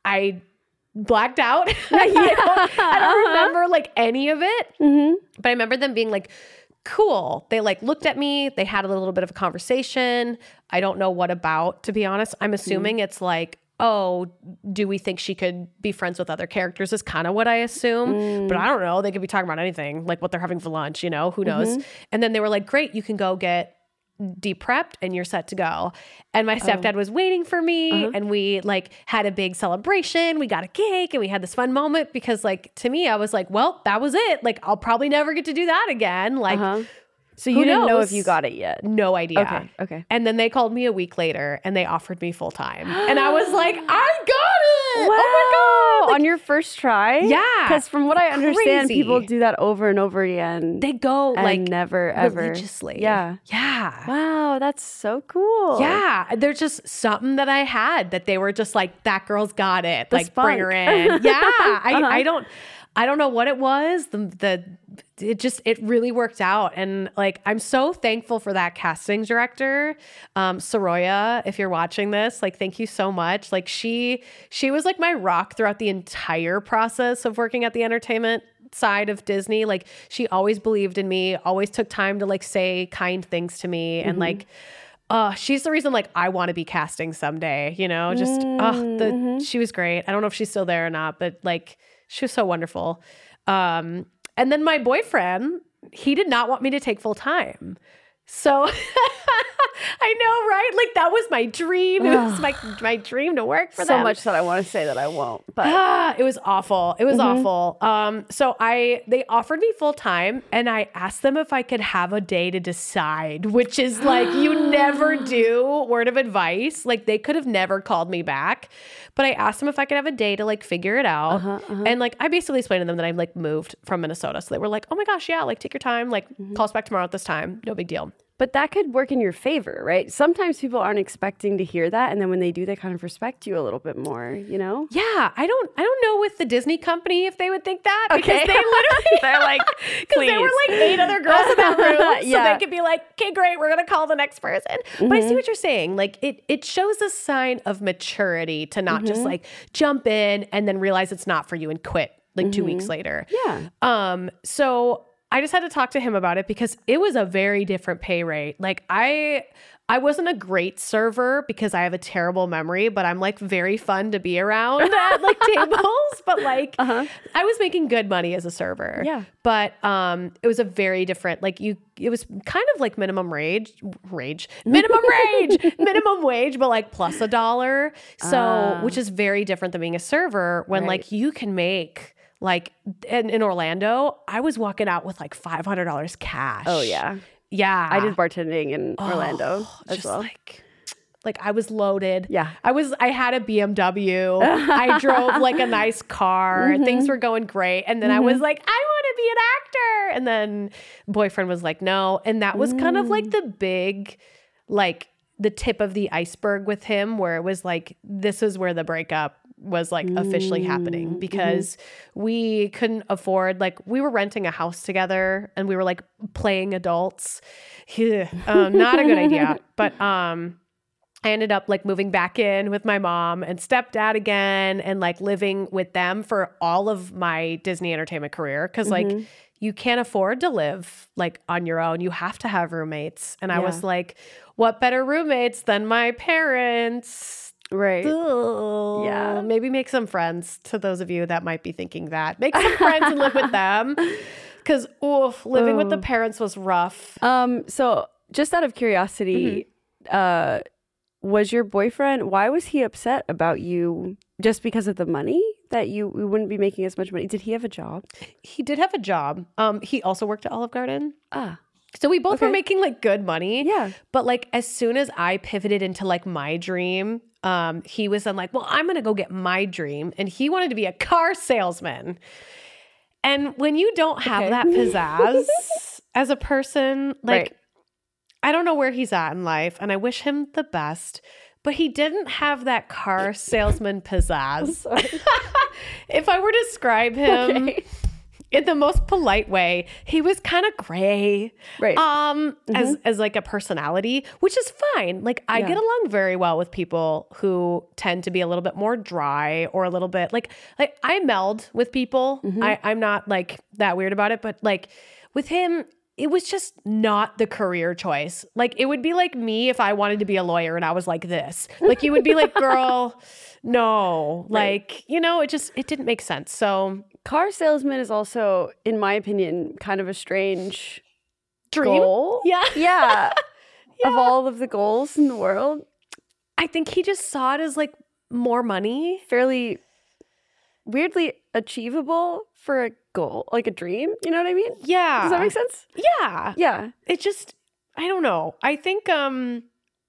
I blacked out. I, don't, I don't remember like any of it, mm-hmm. but I remember them being like, cool. They like looked at me. They had a little bit of a conversation. I don't know what about, to be honest. I'm assuming mm-hmm. it's like, oh, do we think she could be friends with other characters is kind of what I assume. Mm. But I don't know. They could be talking about anything, like what they're having for lunch, you know, who knows? Mm-hmm. And then they were like, great, you can go get de-prepped and you're set to go. And my stepdad oh. was waiting for me uh-huh. and we like had a big celebration. We got a cake and we had this fun moment because like to me, I was like, well, that was it. Like I'll probably never get to do that again. Like, uh-huh. so you Who didn't knows? know if you got it yet? No idea. Okay. Okay. And then they called me a week later and they offered me full time. And I was like, I got it. Wow. Oh my God. Like, on your first try? Yeah. Because from what I understand, Crazy. people do that over and over again. They go and like never ever. religiously. Yeah. Yeah. Wow. That's so cool. Yeah. There's just something that I had that they were just like, that girl's got it. The like spunk. bring her in. Yeah. I, uh-huh. I don't, I don't know what it was. The, the, it just, it really worked out. And like, I'm so thankful for that casting director, um, Soroya, if you're watching this, like, thank you so much. Like she, she was like my rock throughout the entire process of working at the entertainment side of Disney. Like she always believed in me, always took time to like say kind things to me. Mm-hmm. And like, uh, she's the reason like I want to be casting someday, you know, just, mm-hmm. uh, the, she was great. I don't know if she's still there or not, but like, she was so wonderful. Um, and then my boyfriend, he did not want me to take full time. So I know, right? Like that was my dream. It was my my dream to work for so them. So much that I want to say that I won't. But ah, it was awful. It was mm-hmm. awful. Um, so I they offered me full time, and I asked them if I could have a day to decide, which is like you never do. Word of advice. Like they could have never called me back, but I asked them if I could have a day to like figure it out. Uh-huh, uh-huh. And like I basically explained to them that I like moved from Minnesota, so they were like, "Oh my gosh, yeah, like take your time. Like mm-hmm. call us back tomorrow at this time. No big deal." But that could work in your favor, right? Sometimes people aren't expecting to hear that, and then when they do, they kind of respect you a little bit more, you know? Yeah, I don't, I don't know with the Disney company if they would think that because okay. they literally they're like, because there were like eight other girls in that room, so yeah. they could be like, okay, great, we're gonna call the next person. Mm-hmm. But I see what you're saying. Like, it, it shows a sign of maturity to not mm-hmm. just like jump in and then realize it's not for you and quit like mm-hmm. two weeks later. Yeah. Um. So. I just had to talk to him about it because it was a very different pay rate. Like I, I wasn't a great server because I have a terrible memory, but I'm like very fun to be around at like tables. But like uh-huh. I was making good money as a server. Yeah. But um, it was a very different, like you, it was kind of like minimum wage, rage, minimum wage, minimum wage, but like plus a dollar. So, uh, which is very different than being a server when right. like you can make like in, in Orlando, I was walking out with like five hundred dollars cash. Oh yeah. Yeah. I did bartending in oh, Orlando as just well. Like, like I was loaded. Yeah. I was, I had a B M W. I drove like a nice car. Mm-hmm. Things were going great. And then mm-hmm. I was like, I want to be an actor. And then boyfriend was like, no. And that was mm. kind of like the big, like the tip of the iceberg with him where it was like, this is where the breakup was like officially happening because mm-hmm. we couldn't afford, like we were renting a house together and we were like playing adults. um, not a good idea. But um, I ended up like moving back in with my mom and stepdad again and like living with them for all of my Disney entertainment career. Cause mm-hmm. like you can't afford to live like on your own. You have to have roommates. And yeah. I was like, what better roommates than my parents? Right. Ugh. Yeah. Maybe make some friends to those of you that might be thinking that. Make some friends and live with them. Because, oof, living oh. with the parents was rough. Um. So just out of curiosity, mm-hmm. uh, was your boyfriend, why was he upset about you just because of the money? That you, you wouldn't be making as much money? Did he have a job? He did have a job. Um. He also worked at Olive Garden. Ah. So we both okay. were making like good money. Yeah. But like as soon as I pivoted into like my dream, um, he was then like, well, I'm going to go get my dream. And he wanted to be a car salesman. And when you don't have okay. that pizzazz as a person, like, right. I don't know where he's at in life and I wish him the best, but he didn't have that car salesman pizzazz. If I were to describe him okay. in the most polite way, he was kind of gray, right? Um, mm-hmm. as as like a personality, which is fine. Like I yeah. get along very well with people who tend to be a little bit more dry or a little bit like like I meld with people. Mm-hmm. I, I'm not like that weird about it, but like with him, it was just not the career choice. Like it would be like me if I wanted to be a lawyer and I was like this. Like you would be like, girl, no, right. like you know, it just it didn't make sense. So. Car salesman is also, in my opinion, kind of a strange dream. Goal. Yeah. Yeah. yeah. of all of the goals in the world. I think he just saw it as like more money. Fairly weirdly achievable for a goal, like a dream. You know what I mean? Yeah. Does that make sense? Yeah. Yeah. It just, I don't know. I think, um,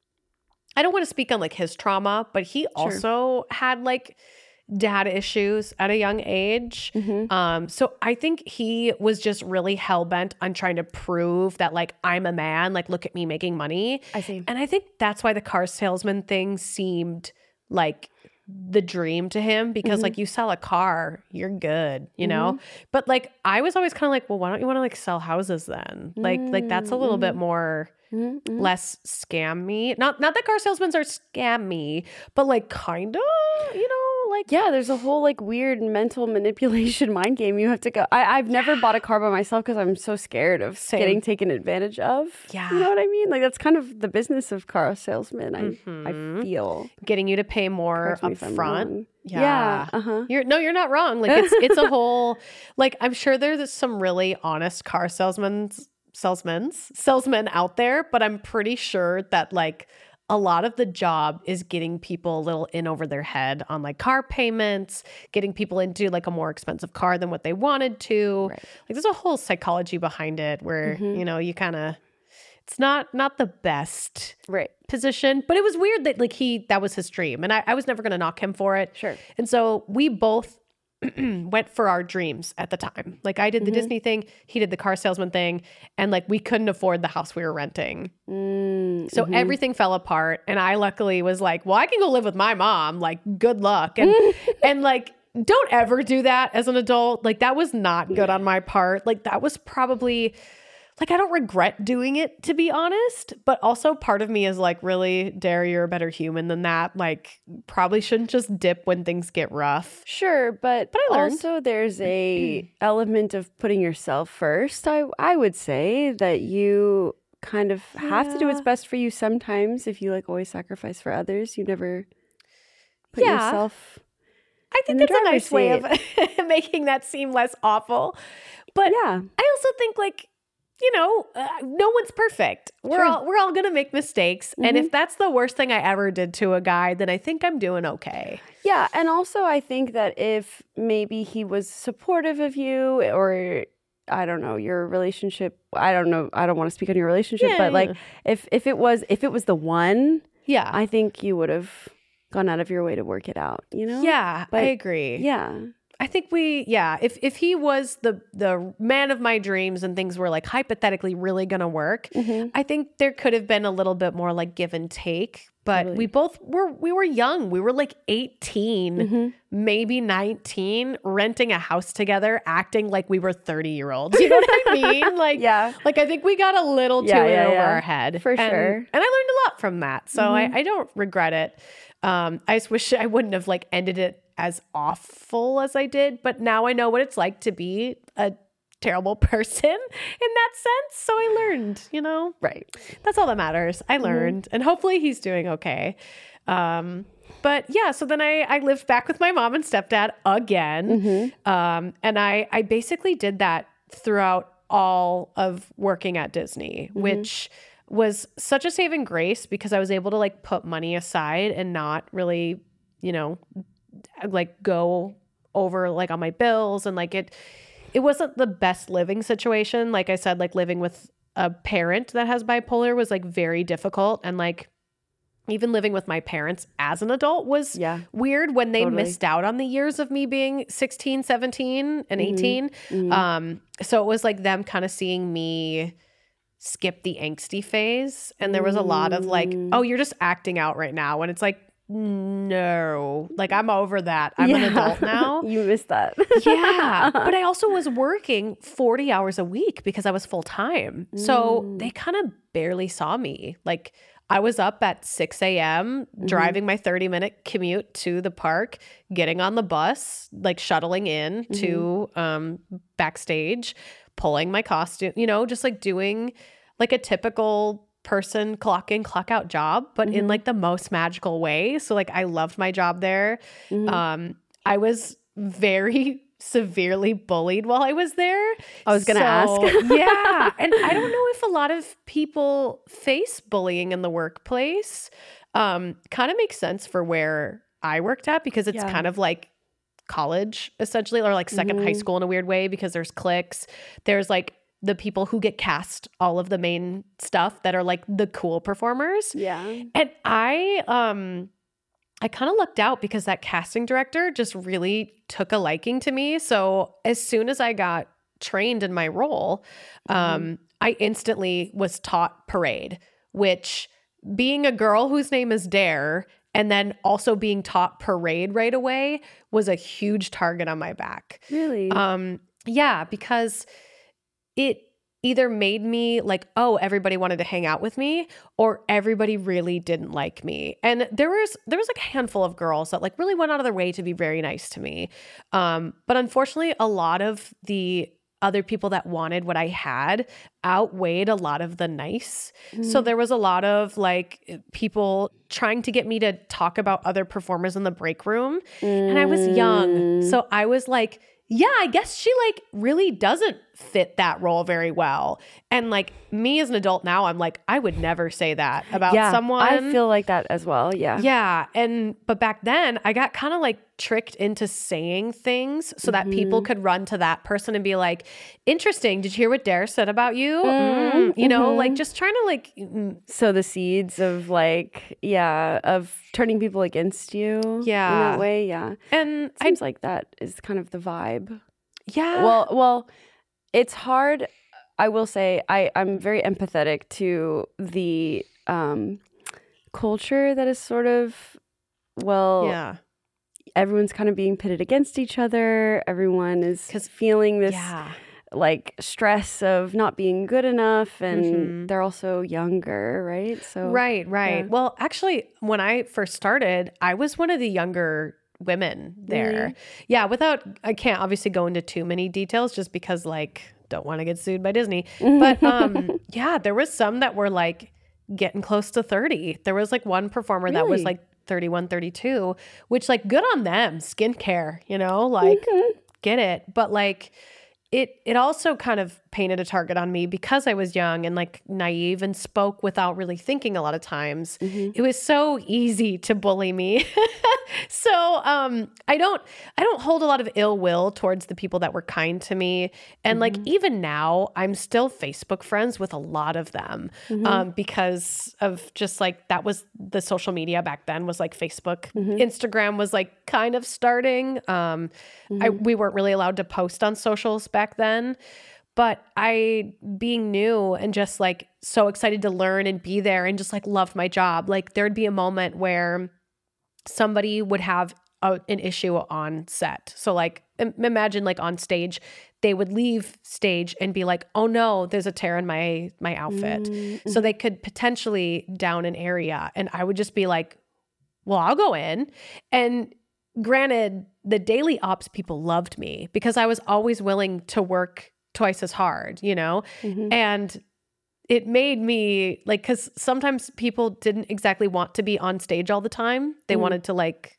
I don't want to speak on like his trauma, but he sure. also had like dad issues at a young age. Mm-hmm. Um, so I think he was just really hell-bent on trying to prove that like, I'm a man, like, look at me making money. I see. And I think that's why the car salesman thing seemed like the dream to him, because mm-hmm. like you sell a car, you're good, you mm-hmm. know? But like, I was always kind of like, well, why don't you want to like sell houses then? Mm-hmm. Like, like that's a little mm-hmm. bit more mm-hmm. less scammy. Not, not that car salesmen are scammy, but like kind of, you know, like, yeah, there's a whole like weird mental manipulation mind game you have to go. I, I've never bought a car by myself because I'm so scared of Same. getting taken advantage of. Yeah. You know what I mean? Like that's kind of the business of car salesmen. I, mm-hmm. I feel. Getting you to pay more up front. Yeah. yeah uh-huh. You're no, you're not wrong. Like it's it's a whole, like I'm sure there's some really honest car salesmen, salesmen, salesmen out there, but I'm pretty sure that like a lot of the job is getting people a little in over their head on like car payments, getting people into like a more expensive car than what they wanted to. Right. Like there's a whole psychology behind it where, mm-hmm. you know, you kind of, it's not, not the best right. position, but it was weird that like he, that was his dream. And I, I was never going to knock him for it. Sure. And so we both went for our dreams at the time. Like I did the mm-hmm. Disney thing, he did the car salesman thing, and like we couldn't afford the house we were renting. Mm-hmm. So everything fell apart, and I luckily was like, well, I can go live with my mom, like good luck. And and like don't ever do that as an adult. Like that was not good on my part. Like that was probably like I don't regret doing it, to be honest, but also part of me is like, really, Dare, you're a better human than that. Like probably shouldn't just dip when things get rough. Sure, but, but I also there's a element of putting yourself first. I I would say that you kind of have yeah. to do what's best for you sometimes. If you like always sacrifice for others, you never put yeah. yourself I think that's a nice seat. way of making that seem less awful. But yeah. I also think like, you know, uh, no one's perfect. We're sure. all we're all gonna make mistakes, mm-hmm. and if that's the worst thing I ever did to a guy, then I think I'm doing okay. Yeah, and also I think that if maybe he was supportive of you, or I don't know, your relationship. I don't know. I don't want to speak on your relationship, yeah, but yeah. like if if it was if it was the one, yeah, I think you would have gone out of your way to work it out. You know? Yeah, but, I agree. Yeah. I think we, yeah, if if he was the the man of my dreams and things were like hypothetically really going to work, mm-hmm. I think there could have been a little bit more like give and take. But totally. we both were, we were young. We were like eighteen, mm-hmm. maybe nineteen, renting a house together, acting like we were thirty year olds. You know what I mean? Like, yeah. like I think we got a little too yeah, in yeah, over yeah. our head. For and, sure. And I learned a lot from that. So mm-hmm. I, I don't regret it. Um, I just wish I wouldn't have like ended it as awful as I did, but now I know what it's like to be a terrible person in that sense. So I learned, you know, right. That's all that matters. I learned, mm-hmm. and hopefully he's doing okay. Um, but yeah, so then I, I lived back with my mom and stepdad again. Mm-hmm. Um, and I, I basically did that throughout all of working at Disney, mm-hmm. which was such a saving grace because I was able to like put money aside and not really, you know, like go over like on my bills, and like it it wasn't the best living situation. Like I said, like living with a parent that has bipolar was like very difficult, and like even living with my parents as an adult was yeah, weird when they totally. missed out on the years of me being sixteen, seventeen and mm-hmm. eighteen. Mm-hmm. Um so it was like them kind of seeing me skip the angsty phase, and there was a lot of like, oh, you're just acting out right now, and it's like, no, like I'm over that. I'm yeah. an adult now. You missed that. Yeah. But I also was working forty hours a week because I was full time. Mm. So they kind of barely saw me. Like I was up at six a.m. mm-hmm. driving my thirty minute commute to the park, getting on the bus, like shuttling in mm-hmm. to um, backstage, pulling my costume, you know, just like doing like a typical person clock in, clock out job, but mm-hmm. in like the most magical way. So like I loved my job there. Mm-hmm. Um, I was very severely bullied while I was there. I was going to So, ask. yeah. And I don't know if a lot of people face bullying in the workplace. Um, kind of makes sense for where I worked at because it's Yeah. kind of like college essentially, or like second Mhm. high school in a weird way, because there's cliques. There's like the people who get cast all of the main stuff that are like the cool performers. Yeah. And I um I kind of lucked out because that casting director just really took a liking to me. So as soon as I got trained in my role, um, Mm-hmm. I instantly was taught parade, which being a girl whose name is Dare and then also being taught parade right away was a huge target on my back. Really? Um, yeah, because it either made me like, oh, everybody wanted to hang out with me, or everybody really didn't like me. And there was there was like a handful of girls that like really went out of their way to be very nice to me. Um, but unfortunately, a lot of the other people that wanted what I had outweighed a lot of the nice. So there was a lot of like people trying to get me to talk about other performers in the break room. And I was young. So I was like, yeah, I guess she like really doesn't fit that role very well. And like me as an adult now, I'm like, I would never say that about yeah, someone. I feel like that as well. Yeah. Yeah. And, but back then I got kind of like tricked into saying things so that people could run to that person and be like, interesting. Did you hear what Dare said about you? Mm, you know, like just trying to like, mm, Sow the seeds of like, yeah, of turning people against you. In Yeah. that way. Yeah. and I, Seems like that is kind of the vibe. yeah. Well, well, it's hard. I will say I, I'm very empathetic to the um, culture that is sort of, well, yeah. everyone's kind of being pitted against each other. Everyone is 'Cause- feeling this Yeah. like stress of not being good enough, and Mhm. they're also younger, right? So Right, right. yeah. Well, actually, when I first started, I was one of the younger women there. Really? Yeah, without, I can't obviously go into too many details just because, like, don't want to get sued by Disney. But um, yeah, there was some that were like getting close to thirty. There was like one performer that was Really? like thirty-one, thirty-two, which, like, good on them. Skincare, you know, like, get it. But like, It it also kind of painted a target on me because I was young and like naive and spoke without really thinking a lot of times. Mm-hmm. It was so easy to bully me. so um, I don't I don't hold a lot of ill will towards the people that were kind to me. And like even now, I'm still Facebook friends with a lot of them Mm-hmm. um, because of just like that was the social media back then was like Facebook. Mm-hmm. Instagram was like kind of starting. Um, I, we weren't really allowed to post on socials back then. But I, being new and just like so excited to learn and be there and just like loved my job, like there'd be a moment where somebody would have a, an issue on set. So like im- imagine like on stage, they would leave stage and be like, oh no, there's a tear in my my outfit. Mm-hmm. So they could potentially down an area. And I would just be like, well, I'll go in. And granted, the daily ops people loved me because I was always willing to work twice as hard, you know? Mm-hmm. And it made me like, because sometimes people didn't exactly want to be on stage all the time. They Mm. wanted to like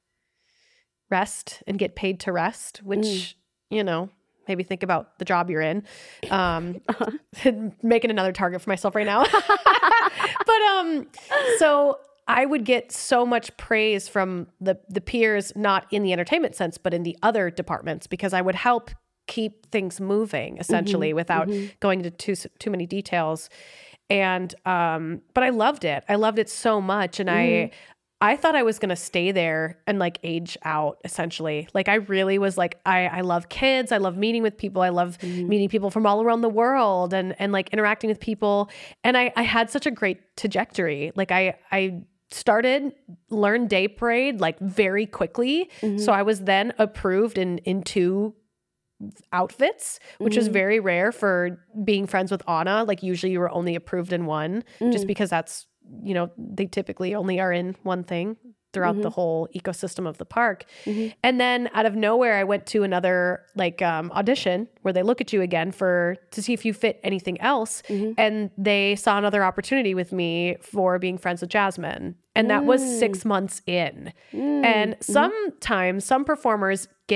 rest and get paid to rest, which, Mm. you know, maybe think about the job you're in. Um, making another target for myself right now. But um, so I would get so much praise from the the peers, not in the entertainment sense, but in the other departments, because I would help keep things moving essentially Mm-hmm. without going into too too many details. And um, but I loved it. I loved it so much, and Mm-hmm. I. I thought I was going to stay there and like age out essentially. Like I really was like, I, I love kids. I love meeting with people. I love Mm-hmm. meeting people from all around the world and, and like interacting with people. And I, I had such a great trajectory. Like I, I started learn day parade like very quickly. Mm-hmm. So I was then approved in, in two outfits, which is very rare for being friends with Anna. Like usually you were only approved in one just because that's, you know, they typically only are in one thing throughout the whole ecosystem of the park. And then out of nowhere, I went to another like um, audition where they look at you again for to see if you fit anything else. And they saw another opportunity with me for being friends with Jasmine. And that was six months in. And sometimes some performers get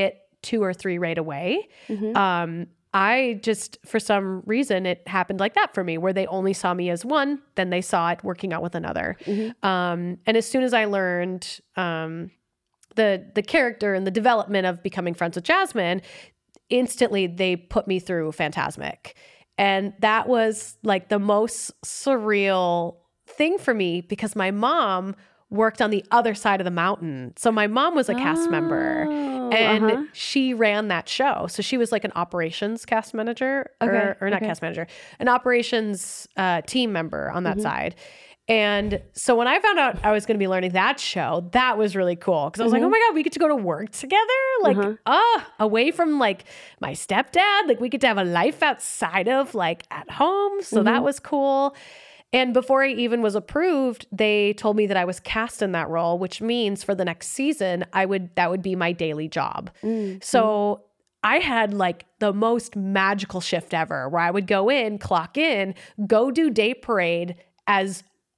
two or three right away. Mm-hmm. Um, I just, for some reason, it happened like that for me, where they only saw me as one, then they saw it working out with another. Mm-hmm. Um, and as soon as I learned um, the the character and the development of becoming friends with Jasmine, instantly they put me through Fantasmic. And that was like the most surreal thing for me, because my mom worked on the other side of the mountain. So my mom was a cast oh, member and uh-huh. she ran that show. So she was like an operations cast manager okay, or, or not okay. cast manager, an operations uh, team member on that mm-hmm. side. And so when I found out I was going to be learning that show, that was really cool. Cause I was mm-hmm. like, oh my God, we get to go to work together. Like, uh-huh. uh, away from like my stepdad, like we get to have a life outside of like at home. So mm-hmm. that was cool. And before I even was approved, they told me that I was cast in that role, which means for the next season, I would, that would be my daily job. Mm-hmm. So I had like the most magical shift ever, where I would go in, clock in, go do Day Parade as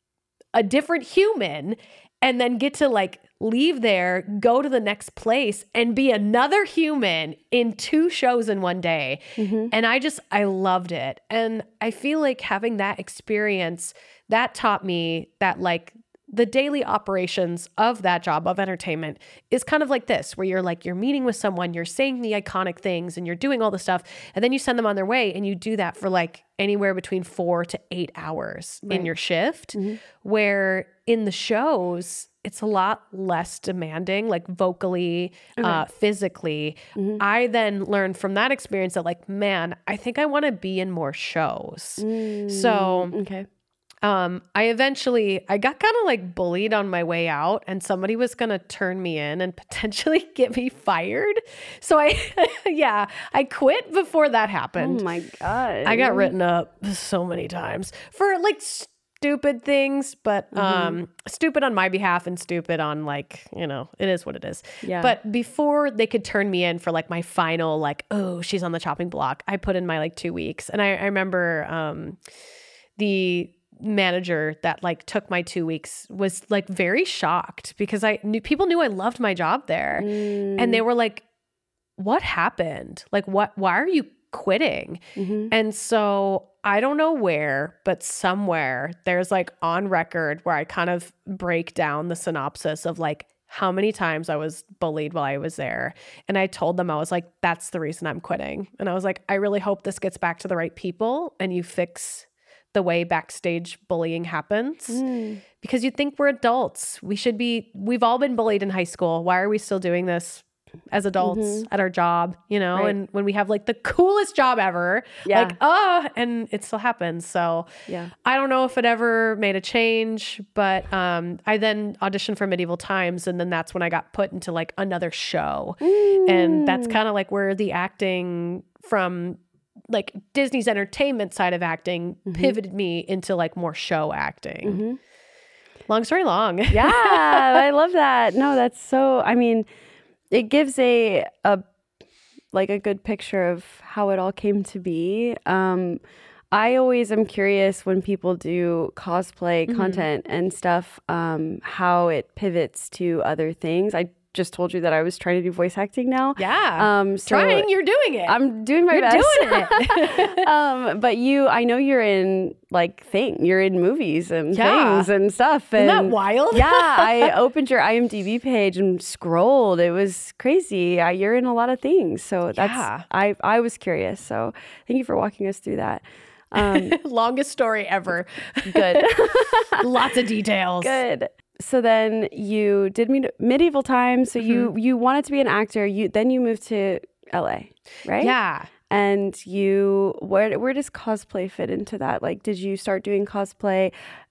a different human, and then get to like leave there, go to the next place and be another human in two shows in one day. Mm-hmm. And I just, I loved it. And I feel like having that experience, that taught me that like the daily operations of that job of entertainment is kind of like this, where you're like, you're meeting with someone, you're saying the iconic things and you're doing all the stuff. And then you send them on their way, and you do that for like anywhere between four to eight hours right. in your shift, mm-hmm. where in the shows, it's a lot less demanding, like vocally, okay. uh, physically. Mm-hmm. I then learned from that experience that like, man, I think I want to be in more shows. Mm, so, okay. Um, I eventually, I got kind of like bullied on my way out, and somebody was going to turn me in and potentially get me fired. So I, yeah, I quit before that happened. Oh my God. I got written up so many times for like stupid things, but, mm-hmm. um, stupid on my behalf and stupid on like, you know, it is what it is. Yeah. But before they could turn me in for like my final, like, oh, she's on the chopping block, I put in my like two weeks. And I, I remember, um, the manager that like took my two weeks was like very shocked, because I knew people knew I loved my job there. Mm. And they were like, what happened? Like, what, why are you quitting? Mm-hmm. And so I don't know where, but somewhere there's like on record where I kind of break down the synopsis of like how many times I was bullied while I was there. And I told them, I was like, that's the reason I'm quitting. And I was like, I really hope this gets back to the right people and you fix the way backstage bullying happens, mm. because you think we're adults. We should be, we've all been bullied in high school. Why are we still doing this as adults mm-hmm. at our job, you know? Right. And when we have like the coolest job ever, yeah. like, oh, and it still happens. So yeah. I don't know if it ever made a change, but um, I then auditioned for Medieval Times. And then that's when I got put into like another show. Mm. And that's kind of like where the acting from like Disney's entertainment side of acting mm-hmm. pivoted me into like more show acting. Mm-hmm. Long story long. Yeah, I love that. No, that's so, I mean, it gives a, a, like a good picture of how it all came to be. Um, I always am curious when people do cosplay mm-hmm. content and stuff, um, how it pivots to other things. I just told you that I was trying to do voice acting now. Yeah. Um, so trying, you're doing it. I'm doing my you're best. You're doing it. um, but you, I know you're in like thing, you're in movies and yeah. things and stuff. And isn't that wild? Yeah. I opened your I M D B page and scrolled. It was crazy. I, you're in a lot of things. So that's, yeah. I, I was curious. So thank you for walking us through that. Um, Longest story ever. Good. Lots of details. Good. So then you did med- Medieval Times. So mm-hmm. you you wanted to be an actor. You then you moved to L A, right? Yeah. And you where where does cosplay fit into that? Like, did you start doing cosplay?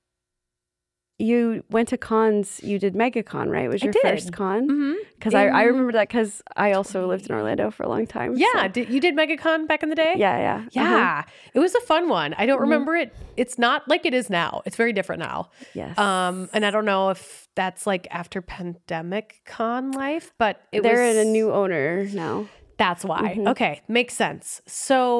You went to cons. You did MegaCon, right? Was your first con? Because mm-hmm. I, I remember that because I also lived in Orlando for a long time. Yeah, so. did, you did MegaCon back in the day? Yeah, yeah, yeah. Uh-huh. It was a fun one. I don't mm-hmm. remember it. It's not like it is now. It's very different now. Yes. Um, and I don't know if that's like after pandemic con life, but it they're was, in a new owner now. That's why. Mm-hmm. Okay, makes sense. So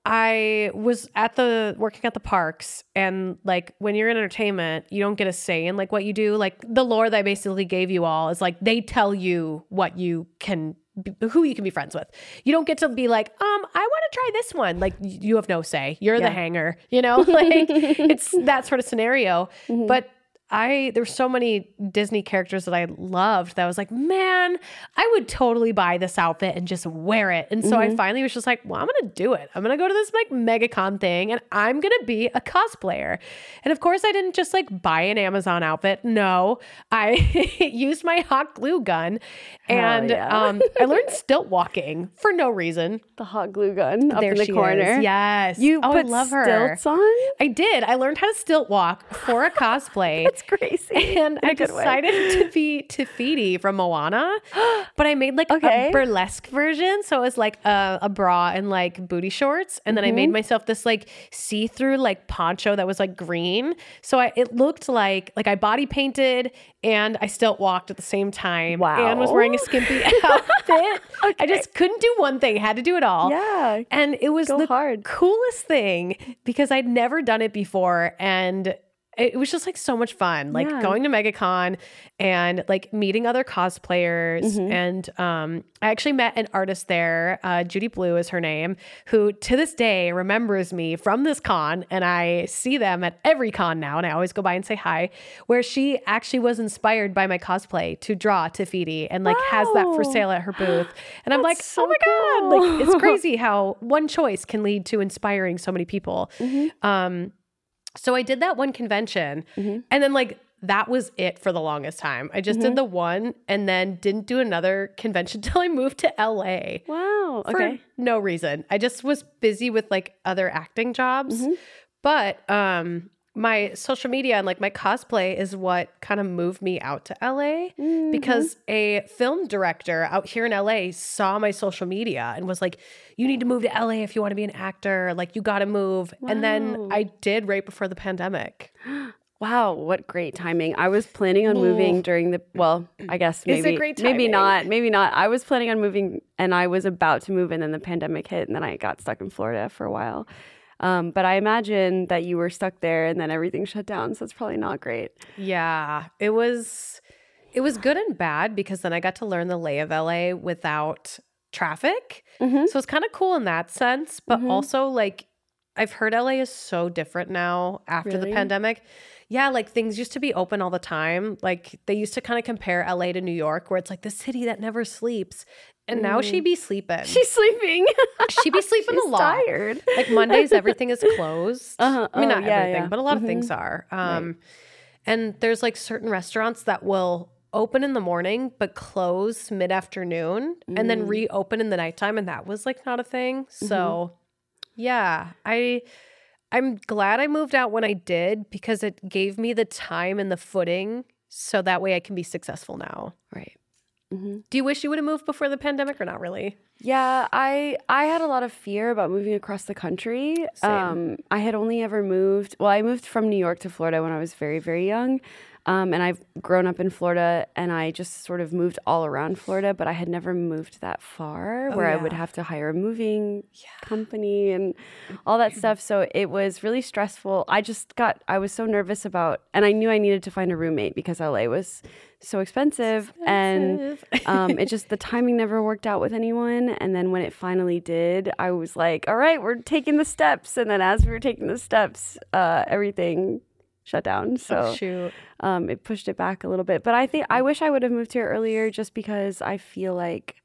I was at the working at the parks, and like when you're in entertainment, you don't get a say in like what you do. Like the lore that I basically gave you all is like they tell you what you can, who you can be friends with. You don't get to be like, um, I want to try this one. Like you have no say. You're yeah. the hanger, you know. Like it's that sort of scenario. Mm-hmm. But I there's so many Disney characters that I loved that I was like, man, I would totally buy this outfit and just wear it. And so mm-hmm. I finally was just like, well, I'm going to do it. I'm going to go to this like MegaCon thing and I'm going to be a cosplayer. And of course I didn't just like buy an Amazon outfit. No, I used my hot glue gun and yeah. um, I learned stilt walking for no reason. The hot glue gun up there in the she corner. Is. Yes. You oh, put I love her. stilts on? I did. I learned how to stilt walk for a cosplay. That's crazy. And I decided way. to be Te Fiti from Moana, but I made like okay. a burlesque version. So it was like a, a bra and like booty shorts. And then mm-hmm. I made myself this like see-through like poncho that was like green. So I, it looked like, like I body painted and I stilt walked at the same time. Wow. And was wearing a skimpy outfit. Okay. I just couldn't do one thing. Had to do it all. Yeah. And it was Go the hard. coolest thing because I'd never done it before. And it was just like so much fun, like yeah. going to MegaCon and like meeting other cosplayers. Mm-hmm. And um, I actually met an artist there, uh, Judy Blue is her name, who to this day remembers me from this con. And I see them at every con now. And I always go by and say hi, where she actually was inspired by my cosplay to draw Te Fiti and like wow. has that for sale at her booth. And I'm like, so oh my cool. God, like it's crazy how one choice can lead to inspiring so many people. Mm-hmm. Um, So I did that one convention mm-hmm. and then like that was it for the longest time. I just mm-hmm. did the one and then didn't do another convention till I moved to L A. Wow. For okay. no reason. I just was busy with like other acting jobs. Mm-hmm. But um, my social media and like my cosplay is what kind of moved me out to L A mm-hmm. because a film director out here in L A saw my social media and was like, you need to move to L A if you want to be an actor. Like you got to move. Wow. And then I did right before the pandemic. Wow, what great timing. I was planning on moving during the, well, I guess maybe, Is it great timing? maybe not, maybe not. I was planning on moving and I was about to move and then the pandemic hit and then I got stuck in Florida for a while. Um, but I imagine that you were stuck there and then everything shut down. So it's probably not great. Yeah, it was, it was good and bad because then I got to learn the lay of L A without traffic. Mm-hmm. So it's kind of cool in that sense. But mm-hmm. also like, I've heard L A is so different now after really? the pandemic. Yeah, like things used to be open all the time. Like they used to kind of compare L A to New York where it's like the city that never sleeps. And mm. now she be sleeping. She's sleeping. she be sleeping She's a lot. tired. Like Mondays, everything is closed. Uh-huh. I mean, oh, not yeah, everything, yeah. but a lot mm-hmm. of things are. Um, right. And there's like certain restaurants that will open in the morning but close mid-afternoon mm. and then reopen in the nighttime. And that was like not a thing. So mm-hmm. yeah, I... I'm glad I moved out when I did because it gave me the time and the footing so that way I can be successful now. Right. Mm-hmm. Do you wish you would have moved before the pandemic or not really? Yeah, I I had a lot of fear about moving across the country. Same. Um, I had only ever moved, well, I moved from New York to Florida when I was very, very young. Um, and I've grown up in Florida and I just sort of moved all around Florida, but I had never moved that far oh, where yeah. I would have to hire a moving yeah. company and all that stuff. So it was really stressful. I just got, I was so nervous about, and I knew I needed to find a roommate because L A was so expensive, expensive. and um, it just, the timing never worked out with anyone. And then when it finally did, I was like, all right, we're taking the steps. And then as we were taking the steps, uh, everything shut down. So oh, shoot. Um, it pushed it back a little bit. But I think I wish I would have moved here earlier just because I feel like,